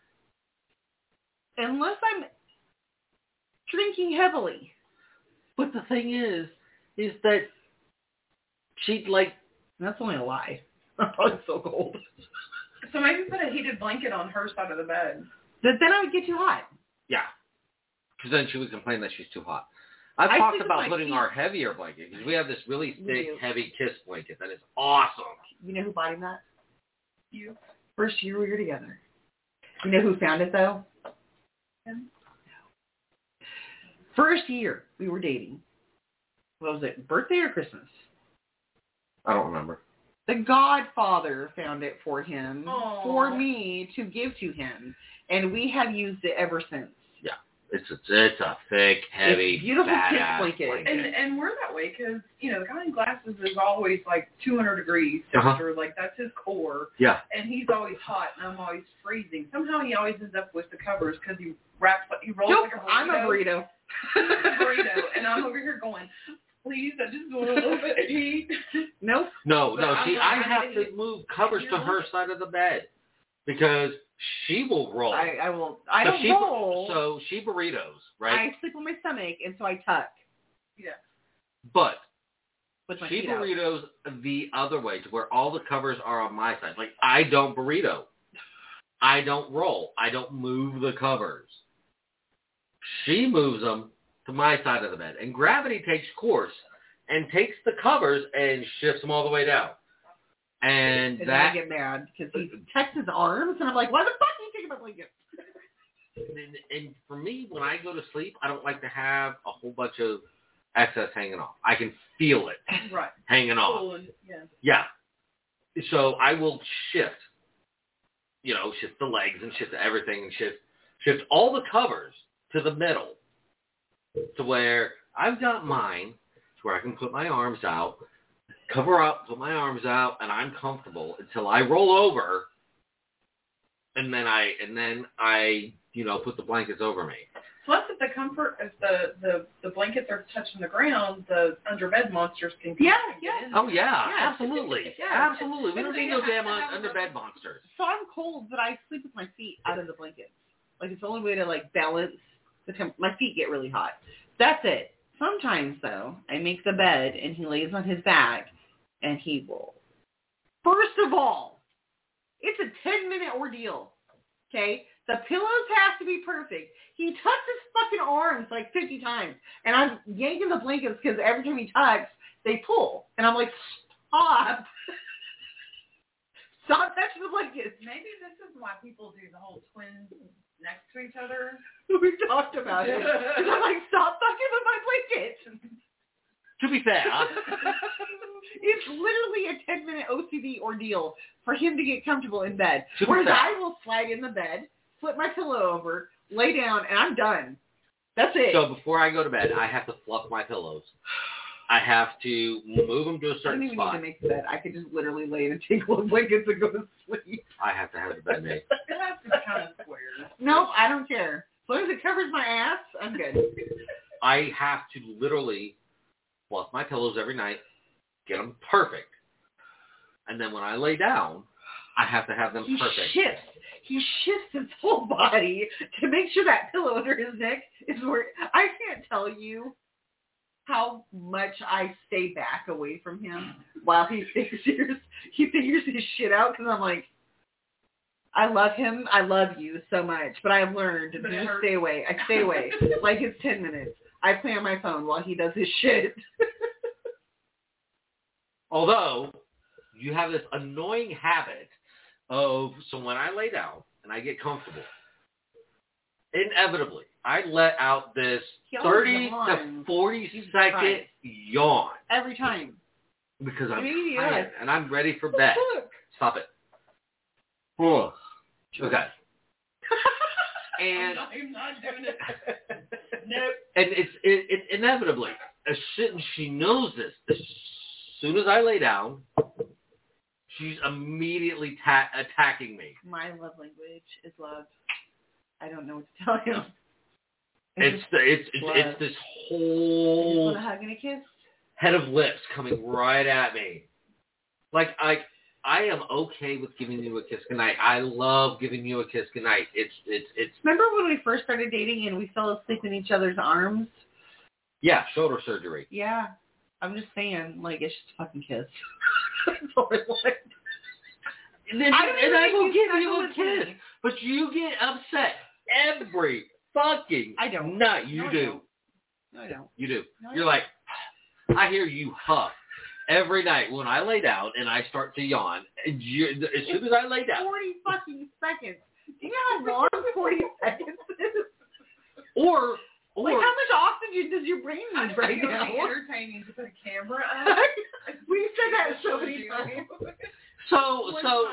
Unless I'm drinking heavily. But the thing is that she'd That's only a lie. I'm probably so cold. So maybe put a heated blanket on her side of the bed. But then I would get too hot. Yeah. Because then she would complain that she's too hot. I've talked about putting our heavier blanket, because we have this really thick, heavy Kiss blanket that is awesome. You know who bought him that? You. First year we were together. You know who found it, though? Him? No. First year we were dating. What was it, birthday or Christmas? I don't remember. The Godfather found it for him, Aww. for me to give to him, and we have used it ever since. Yeah, it's a thick, heavy, it's beautiful badass blanket. And we're that way because, the guy in glasses is always 200 degrees temperature. Like, that's his core. Yeah. And he's always hot, and I'm always freezing. Somehow he always ends up with the covers because he rolls Nope, like a burrito. I'm a burrito. Burrito. And I'm over here going, please, I just want a little bit of heat. Nope. No. But See, I have to move covers to her side of the bed because she will roll. I will. I don't roll. So she burritos, right? I sleep on my stomach, and so I tuck. Yeah. But With my she feet out. burritos the other way to where all the covers are on my side. Like, I don't burrito. I don't roll. I don't move the covers. She moves them to my side of the bed. And gravity takes course and takes the covers and shifts them all the way down. And then I get mad because he tucks his arms, and I'm like, why the fuck are you taking my blanket? And for me, when I go to sleep, I don't like to have a whole bunch of excess hanging off. I can feel it Right. hanging off. Cool. Yeah. Yeah. So I will shift the legs and shift everything and shift all the covers to the middle to where I've got mine to where I can put my arms out, cover up, put my arms out, and I'm comfortable until I roll over, and then I put the blankets over me. Plus, if the blankets are touching the ground, the underbed monsters can Yeah. get in. Oh yeah, Yeah. absolutely, Yeah. absolutely. We don't need no damn underbed monsters. So I'm cold, but I sleep with my feet out of the blanket. Like, it's the only way to balance the my feet get really hot. That's it. Sometimes though, I make the bed and he lays on his back, and he will. First of all, it's a 10-minute ordeal. Okay, the pillows have to be perfect. He tucks his fucking arms 50 times, and I'm yanking the blankets because every time he tucks, they pull, and I'm like, stop. Stop touching the blankets. Maybe this is why people do the whole twins next to each other. We talked about it. And I'm like, stop fucking with my blanket. To be fair, It's literally a 10-minute OCD ordeal for him to get comfortable in bed. To be Whereas fair. I will slide in the bed, flip my pillow over, lay down, and I'm done. That's it. so before I go to bed, I have to fluff my pillows. I have to move them to a I don't certain even spot. need to make the bed. I could just literally lay in a table of blankets and go to sleep. I have to have the bed made. It has to be kind of square. Nope, I don't care. As long as it covers my ass, I'm good. I have to literally fluff my pillows every night, get them perfect. And then when I lay down, I have to have them perfect. He shifts his whole body to make sure that pillow under his neck is where... I can't tell you how much I stay back away from him while he figures his shit out, because I'm like, I love him. I love you so much, but I've learned to just stay away. I stay away. Like, it's 10 minutes. I play on my phone while he does his shit. Although, you have this annoying habit of, so when I lay down and I get comfortable, inevitably, I let out this He always 30 to yawns. 40 right. second yawn Every time. because I'm Maybe tired and I'm ready for bed. Look. Stop it. Oh. Okay. And I'm not doing it. Nope. and it's inevitably, she knows this. As soon as I lay down, she's immediately attacking me. My love language is love. I don't know what to tell you. It's this I just whole want a hug and a kiss. head of lips coming right at me. Like I am okay with giving you a kiss goodnight. I love giving you a kiss goodnight. It's. Remember when we first started dating and we fell asleep in each other's arms? Yeah, shoulder surgery. Yeah. I'm just saying, like, it's just a fucking kiss. That's all I want. And I will give you a kiss, but you get upset every fucking I don't. night. You do. No, I don't. You do. No, I You're don't. like, I hear you huff every night when I lay down and I start to yawn. And as soon as I lay down. 40 fucking seconds. Do you know how long 40 seconds is? Or Like, how much oxygen does your brain need right It would now? be entertaining to put a camera up. We've said that so many times. so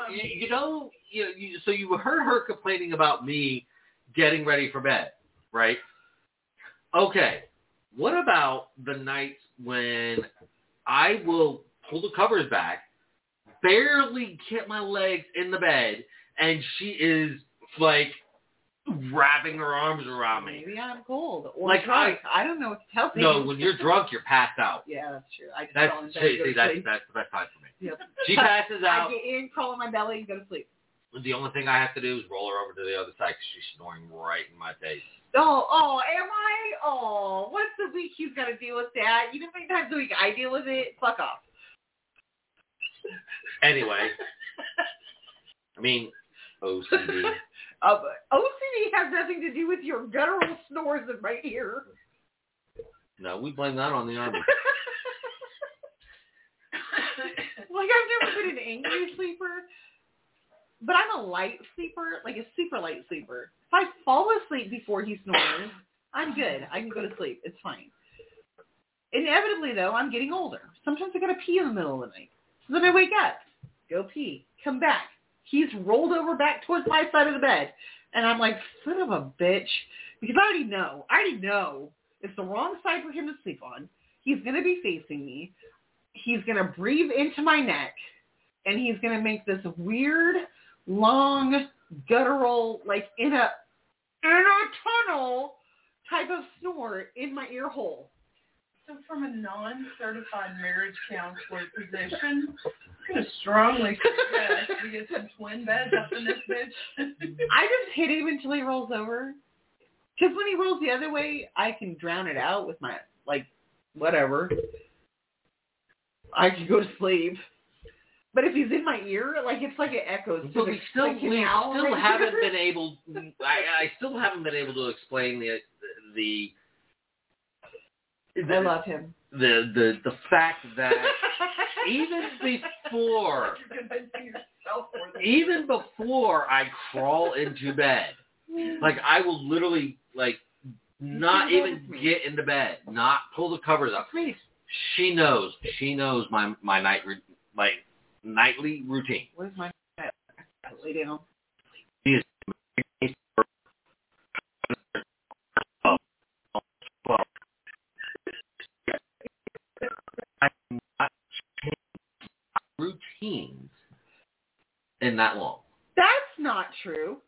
you heard her complaining about me getting ready for bed, right? Okay. What about the nights when I will pull the covers back, barely get my legs in the bed, and she is like wrapping her arms around me? Maybe I'm cold or Like, drunk. I don't know what to tell you. No, when you're drunk, you're passed out. Yeah, that's true. I just That's crawl in bed and go to that's sleep. the best time for me. Yep. She passes out. I get in, crawl on my belly, and go to sleep. The only thing I have to do is roll her over to the other side because she's snoring right in my face. Oh, am I? Oh, once a week you've got to deal with that. You know how many times a week I deal with it? Fuck off. Anyway, I mean, OCD. OCD has nothing to do with your guttural snores in my ear. No, we blame that on the army. Like, I've never been an angry sleeper, but I'm a light sleeper, like a super light sleeper. If I fall asleep before he snores, I'm good. I can go to sleep. It's fine. Inevitably, though, I'm getting older. Sometimes I got to pee in the middle of the night. So then I wake up, go pee, come back. He's rolled over back towards my side of the bed. And I'm like, son of a bitch. Because I already know it's the wrong side for him to sleep on. He's going to be facing me. He's going to breathe into my neck. And he's going to make this weird, long, guttural, like in a tunnel type of snore in my ear hole. So from a non-certified marriage counselor position, I'm going to strongly suggest we get some twin beds up in this bitch. I just hit him until he rolls over. Because when he rolls the other way, I can drown it out with my, like, whatever. I can go to sleep. But if he's in my ear, like, it's like it echoes. But we still haven't been able. I still haven't been able to explain the I love him. The fact that even before I crawl into bed, like I will literally like not even get into bed, not pull the covers up. She knows my nightly routine. Where's my lay down? Routines in that long. That's not true.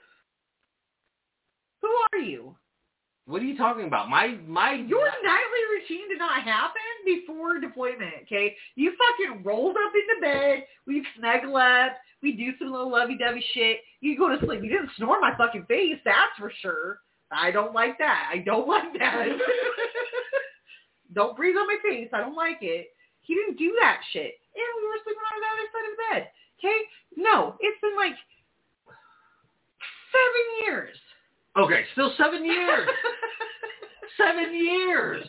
Who are you? What are you talking about? My Your nightly routine did not happen before deployment, okay? You fucking rolled up into bed, we snuggle up, we do some little lovey-dovey shit, you go to sleep. You didn't snore in my fucking face, that's for sure. I don't like that. Don't breathe on my face. I don't like it. He didn't do that shit. And we were sleeping on the other side of the bed. Okay? No, it's been like 7 years. Okay, still 7 years. 7 years.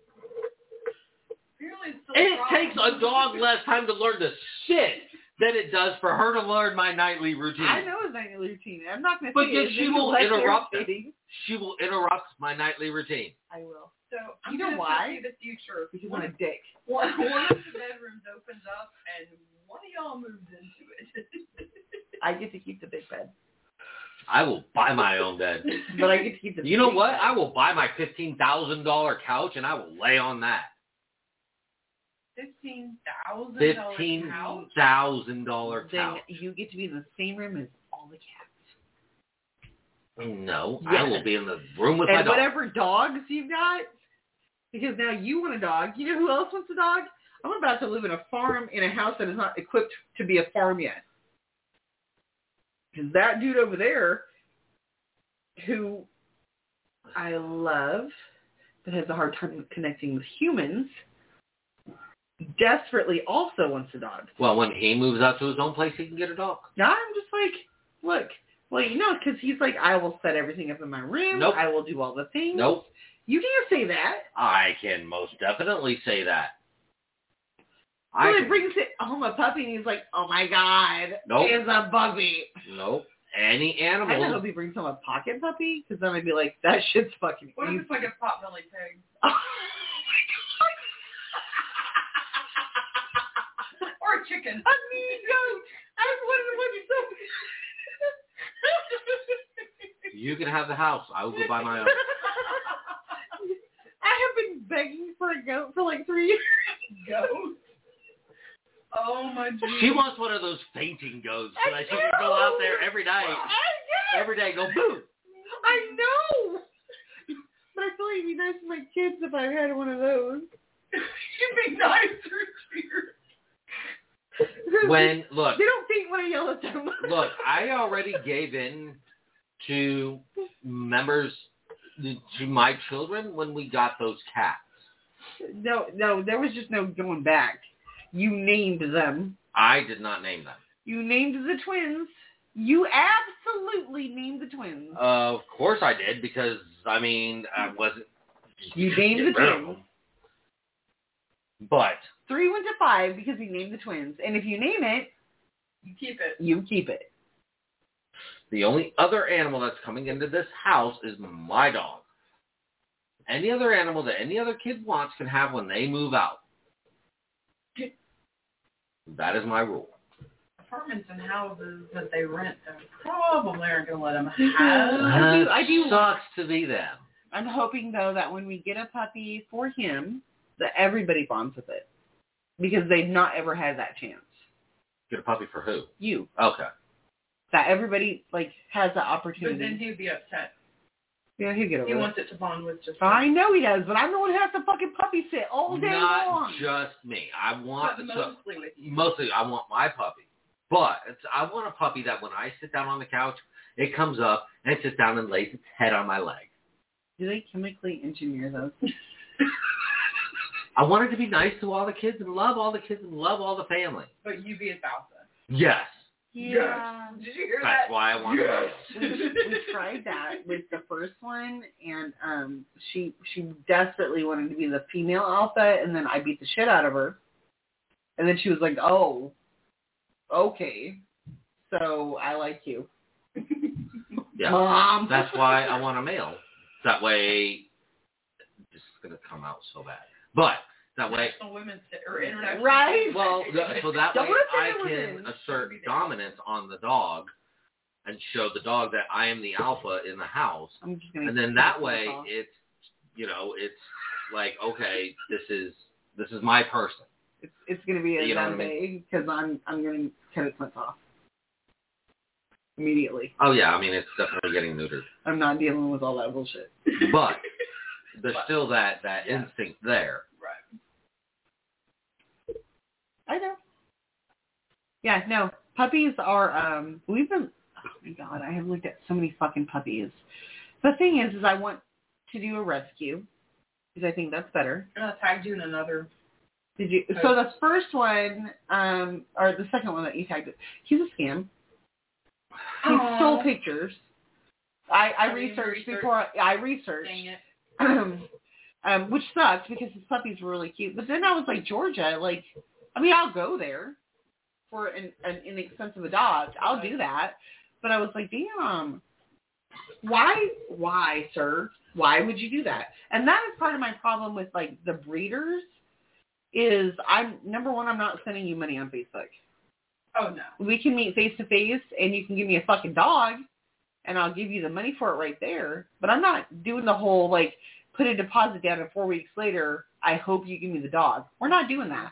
It takes a dog less time to learn to shit than it does for her to learn my nightly routine. I know his nightly routine. I'm not going to But say yet it. she will interrupt it. She will interrupt my nightly routine. I will. So You know why? The future. Because I'm a dick. One of the bedrooms opens up and one of y'all moves into it. I get to keep the big bed. I will buy my own bed. But I get to keep the You know big what? bed. I will buy my $15,000 couch and I will lay on that. $15,000 $15,000 Then couch. you get to be in the same room as all the cats. No, Yes. I will be in the room with my And dog. whatever dogs you've got, because now you want a dog. You know who else wants a dog? I'm about to live in a farm in a house that is not equipped to be a farm yet. Because that dude over there, who I love, but has a hard time connecting with humans, desperately also wants a dog. Well, when he moves out to his own place, he can get a dog. Now I'm just like, look, well, you know, because he's like, I will set everything up in my room. Nope. I will do all the things. Nope. You can't say that. I can most definitely say that. Well, it brings it home a puppy, and he's like, oh, my God. Nope. It's a puppy. Nope. Any I don't know animal. if he brings home a pocket puppy, because then I'd be like, that shit's fucking What if easy. it's like a potbelly pig? Or a chicken? A mean goat. I was wondering what you said. You can have the house. I will go buy my own. I have been begging for a goat for like 3 years. Goat? Oh, my Jesus. She wants one of those fainting goats so that she can go out there every night. Every day, go boom. I know. But I feel like it'd be nice for my kids if I had one of those. You'd be nicer to your... When, look, They don't think when I yell at them. look, I already gave in to members, to my children when we got those cats. No, there was just no going back. You named them. I did not name them. You named the twins. You absolutely named the twins. Of course I did, because, I mean, I wasn't... You named the Get rid of twins. them. But 3 went to 5 because you named the twins. And if you name it, You keep it. you keep it. the only other animal that's coming into this house is my dog. Any other animal that any other kid wants can have when they move out. That is my rule. Apartments and houses that they rent, they probably aren't going to let them have. I do. Sucks to be them. I'm hoping, though, that when we get a puppy for him, that everybody bonds with it. Because they've not ever had that chance. Get a puppy for who? You. Okay. That everybody, like, has that But opportunity. then he'd be upset. Yeah, he'll get over He it. wants it to bond with just I know he does, but I'm the one who has to fucking puppy sit all day Not long. just me. I want But to, mostly with you. mostly I want my puppy. But I want a puppy that when I sit down on the couch, it comes up and it sits down and lays its head on my leg. Do they chemically engineer those? I want it to be nice to all the kids and love all the kids and love all the family. But you be his alpha. Yes. Yeah. Did you hear That's that? why I want Yes. We tried that with the first one, and she desperately wanted to be the female alpha, and then I beat the shit out of her. And then she was like, oh, okay, so I like you. Yeah. Mom. That's why I want a male. That way, this is going to come out so bad. But that way, National Women's Day, or International Right. well, so that Don't way let I that can within. assert dominance on the dog and show the dog that I am the alpha in the house. I'm just gonna. And then that way, it's, you know, it's like, okay, this is my person. it's gonna be a You know bad what I day because I'm gonna cut its nuts off immediately. Oh yeah, I mean it's definitely getting neutered, I'm not dealing with all that bullshit. but there's still that Yeah. instinct there. Right. I know. Yeah, no. Puppies are, we've been, oh my God, I have looked at so many fucking puppies. The thing is I want to do a rescue because I think that's better. I'm going to tag you in another. Did you? So the first one, or the second one that you tagged, he's a scam. He Aw. stole pictures. I Oh, you researched researched. before I researched. Dang it. Which sucks because his puppies were really cute. But then I was like, Georgia, like, I mean, I'll go there for an inexpensive dog. I'll do that. But I was like, damn, why, sir? Why would you do that? And that is part of my problem with, like, the breeders is number one, I'm not sending you money on Facebook. Oh, no. We can meet face to face, and you can give me a fucking dog, and I'll give you the money for it right there. But I'm not doing the whole, like, put a deposit down and 4 weeks later, I hope you give me the dog. We're not doing that.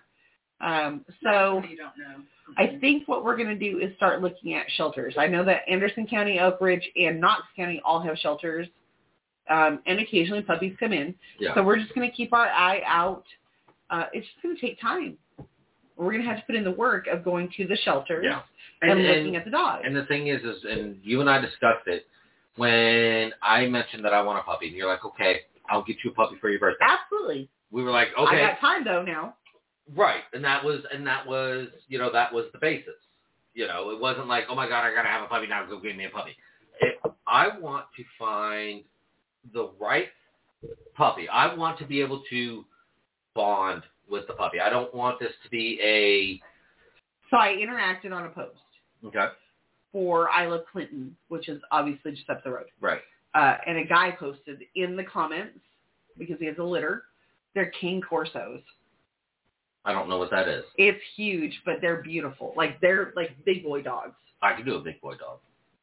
So You don't know. I think what we're going to do is start looking at shelters. I know that Anderson County, Oak Ridge, and Knox County all have shelters, and occasionally puppies come in. Yeah. So we're just going to keep our eye out. It's just going to take time. We're going to have to put in the work of going to the shelters and looking at the dogs. And the thing is, and you and I discussed it, when I mentioned that I want a puppy, and you're like, okay, I'll get you a puppy for your birthday. Absolutely. We were like, okay. I got time, though, now. Right, and that was, you know, that was the basis. You know, it wasn't like, oh my God, I gotta have a puppy now. Go give me a puppy. I want to find the right puppy. I want to be able to bond with the puppy. I don't want this to be a. So I interacted on a post. Okay. For I Love Clinton, which is obviously just up the road. Right. And a guy posted in the comments, because he has a litter, they're King Corsos. I don't know what that is. It's huge, but they're beautiful. Like, they're like big boy dogs. I could do a big boy dog.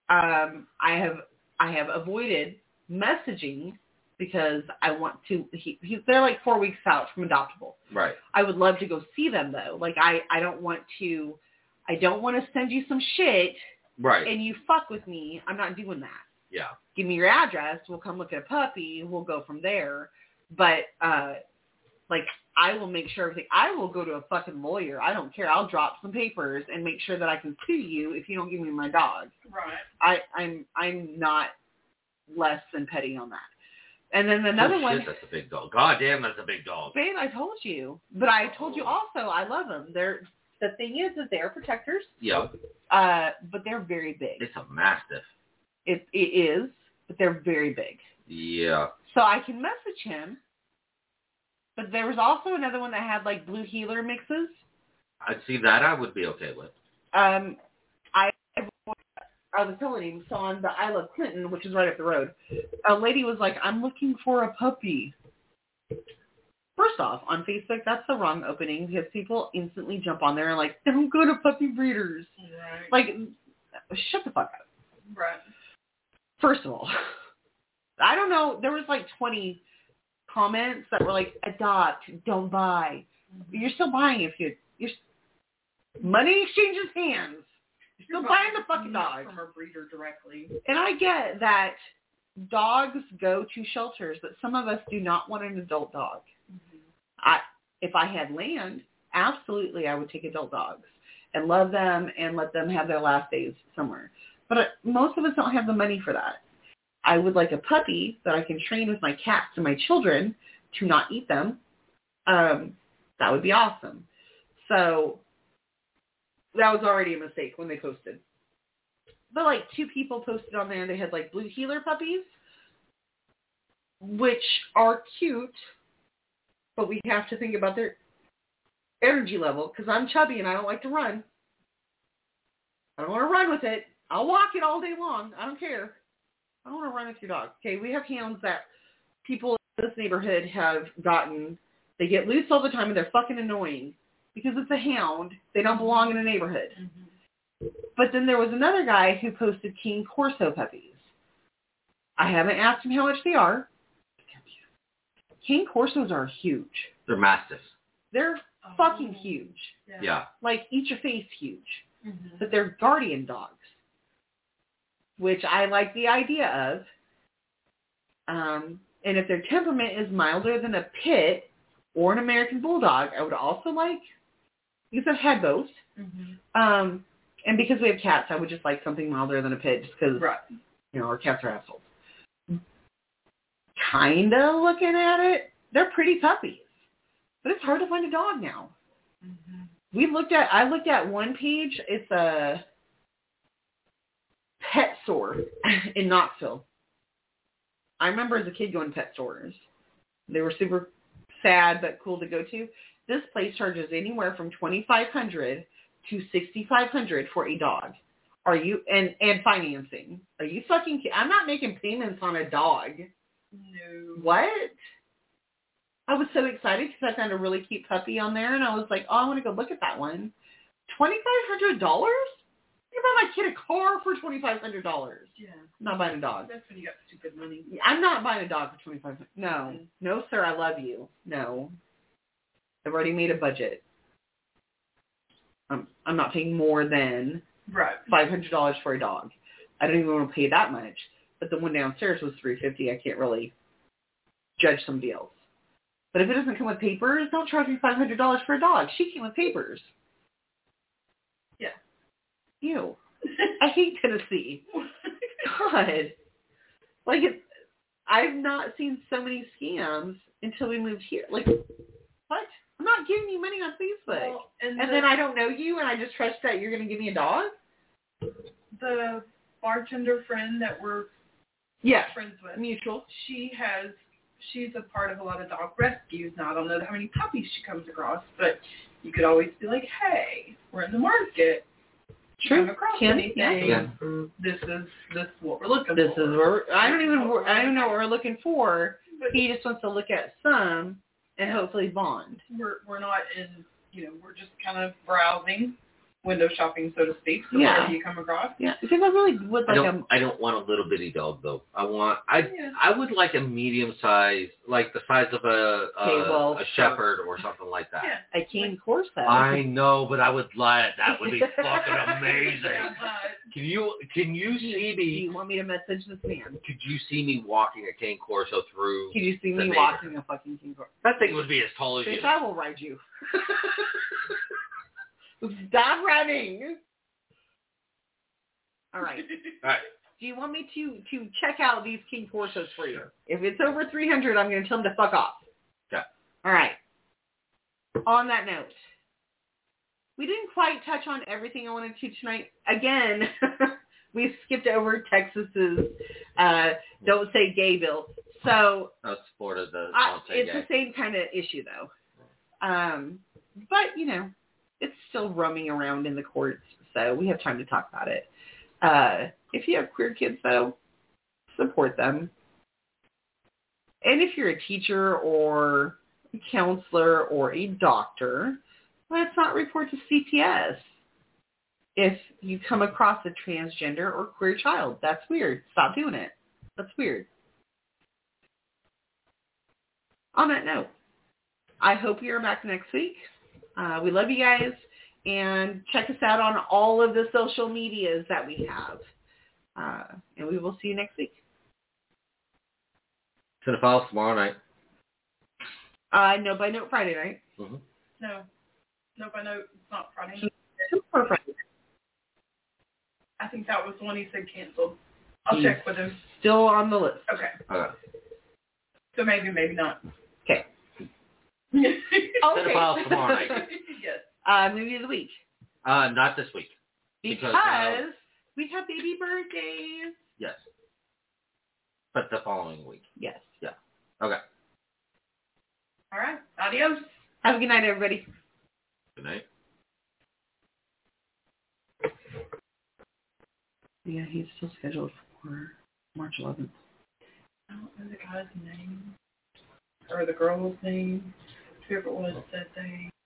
I have avoided messaging because I want to. They're like 4 weeks out from adoptable. Right. I would love to go see them though. Like, I don't want to send you some shit. Right. And you fuck with me. I'm not doing that. Yeah. Give me your address. We'll come look at a puppy. We'll go from there. But like, I will make sure everything. I will go to a fucking lawyer. I don't care. I'll drop some papers and make sure that I can sue you if you don't give me my dog. Right. I'm not less than petty on that. And then another one. Shit, that's a big dog. God damn, that's a big dog. Babe, I told you. But I told you also I love them. The thing is that they're protectors. Yeah. But they're very big. It's a mastiff. It is, but they're very big. Yeah. So I can message him. But there was also another one that had like blue heeler mixes. I'd see that I would be okay with. I was telling him, so on the I Love Clinton, which is right up the road, a lady was like, I'm looking for a puppy. First off, on Facebook, that's the wrong opening because people instantly jump on there and like, don't go to puppy breeders. Right. Like, shut the fuck up. Right. First of all, I don't know, there was like 20 comments that were like, adopt, don't buy. You're still buying if you're money exchanges hands. You're still buying the fucking dog. From a breeder directly. And I get that dogs go to shelters, but some of us do not want an adult dog. Mm-hmm. If I had land, absolutely I would take adult dogs and love them and let them have their last days somewhere. But most of us don't have the money for that. I would like a puppy that I can train with my cats and my children to not eat them. That would be awesome. So that was already a mistake when they posted. But like 2 people posted on there and they had like blue heeler puppies, which are cute, but we have to think about their energy level because I'm chubby and I don't like to run. I don't want to run with it. I'll walk it all day long. I don't care. I don't want to run with your dog. Okay, we have hounds that people in this neighborhood have gotten. They get loose all the time and they're fucking annoying because it's a hound. They don't belong in a neighborhood. Mm-hmm. But then there was another guy who posted King Corso puppies. I haven't asked him how much they are. King Corsos are huge. They're mastiffs. They're fucking huge. Yeah. Like, eat your face huge. Mm-hmm. But they're guardian dogs, which I like the idea of. And if their temperament is milder than a pit or an American bulldog, I would also like, because I've had both. Mm-hmm. And because we have cats, I would just like something milder than a pit just because, you know, our cats are assholes. Kind of looking at it, they're pretty puppies. But it's hard to find a dog now. Mm-hmm. I looked at one page. It's a pet store in Knoxville. I remember as a kid going to pet stores. They were super sad but cool to go to. This place charges anywhere from $2,500 to $6,500 for a dog. Are you and financing? Are you fucking kidding? I'm not making payments on a dog. No. What? I was so excited because I found a really cute puppy on there, and I was like, oh, I want to go look at that one. $2,500? You buy my kid a car for $2,500. Yeah. I'm not buying a dog. That's when you got stupid money. I'm not buying a dog for $2,500. No. No, sir, I love you. No. I've already made a budget. I'm not paying more than $500 for a dog. I don't even want to pay that much. But the one downstairs was $350. I can't really judge somebody else. But if it doesn't come with papers, don't charge me $500 for a dog. She came with papers. Yeah. Ew. I hate Tennessee. God. Like, I've not seen so many scams until we moved here. Like, what? I'm not giving you money on Facebook. Well, and then I don't know you, and I just trust that you're going to give me a dog? The bartender friend that we're friends with, mutual. She's a part of a lot of dog rescues. Now, I don't know how many puppies she comes across, but you could always be like, hey, we're in the market. True. Come across anything. Yeah. This is what we're looking This for. is where I don't even know what we're looking for. But he just wants to look at some and hopefully bond. We're not in, we're just kind of browsing, window shopping, so to speak. So whatever you come across. Yeah, because I really would like I don't want a little bitty dog though. I would like a medium size, like the size of a shepherd or something like that. Yeah. A Cane Corso. I know, but I would like that. Would be fucking amazing. Can you see me? Do you want me to message this man? Could you see me walking a Cane Corso through? Could you see me walking a fucking Cane Corso? That thing would be as tall as you. I will ride you. Stop running. All right. Do you want me to check out these King Corsos for you? If it's over 300, I'm going to tell them to fuck off. Okay. All right. On that note, we didn't quite touch on everything I wanted to tonight. Again, we skipped over Texas's Don't Say Gay bill. So that's Florida. It's the same kind of issue, though. But, it's still roaming around in the courts, so we have time to talk about it. If you have queer kids, though, support them. And if you're a teacher or a counselor or a doctor, let's not report to CPS if you come across a transgender or queer child. That's weird. Stop doing it. That's weird. On that note, I hope you're back next week. We love you guys, and check us out on all of the social medias that we have. And we will see you next week. Cinephiles tomorrow night. No by Note Friday night. Mm-hmm. No by Note. It's not Friday. Or Friday. I think that was the one he said canceled. I'll check with him. Still on the list. Okay. Okay. So maybe not. Okay. Cinephiles tomorrow night. Yes. Movie of the week. Not this week. Because we have baby birthdays. Yes. But the following week. Yes. Yeah. Okay. All right. Adios. Have a good night, everybody. Good night. Yeah, he's still scheduled for March 11th. I don't know the guy's name or the girl's name. Whoever it was said they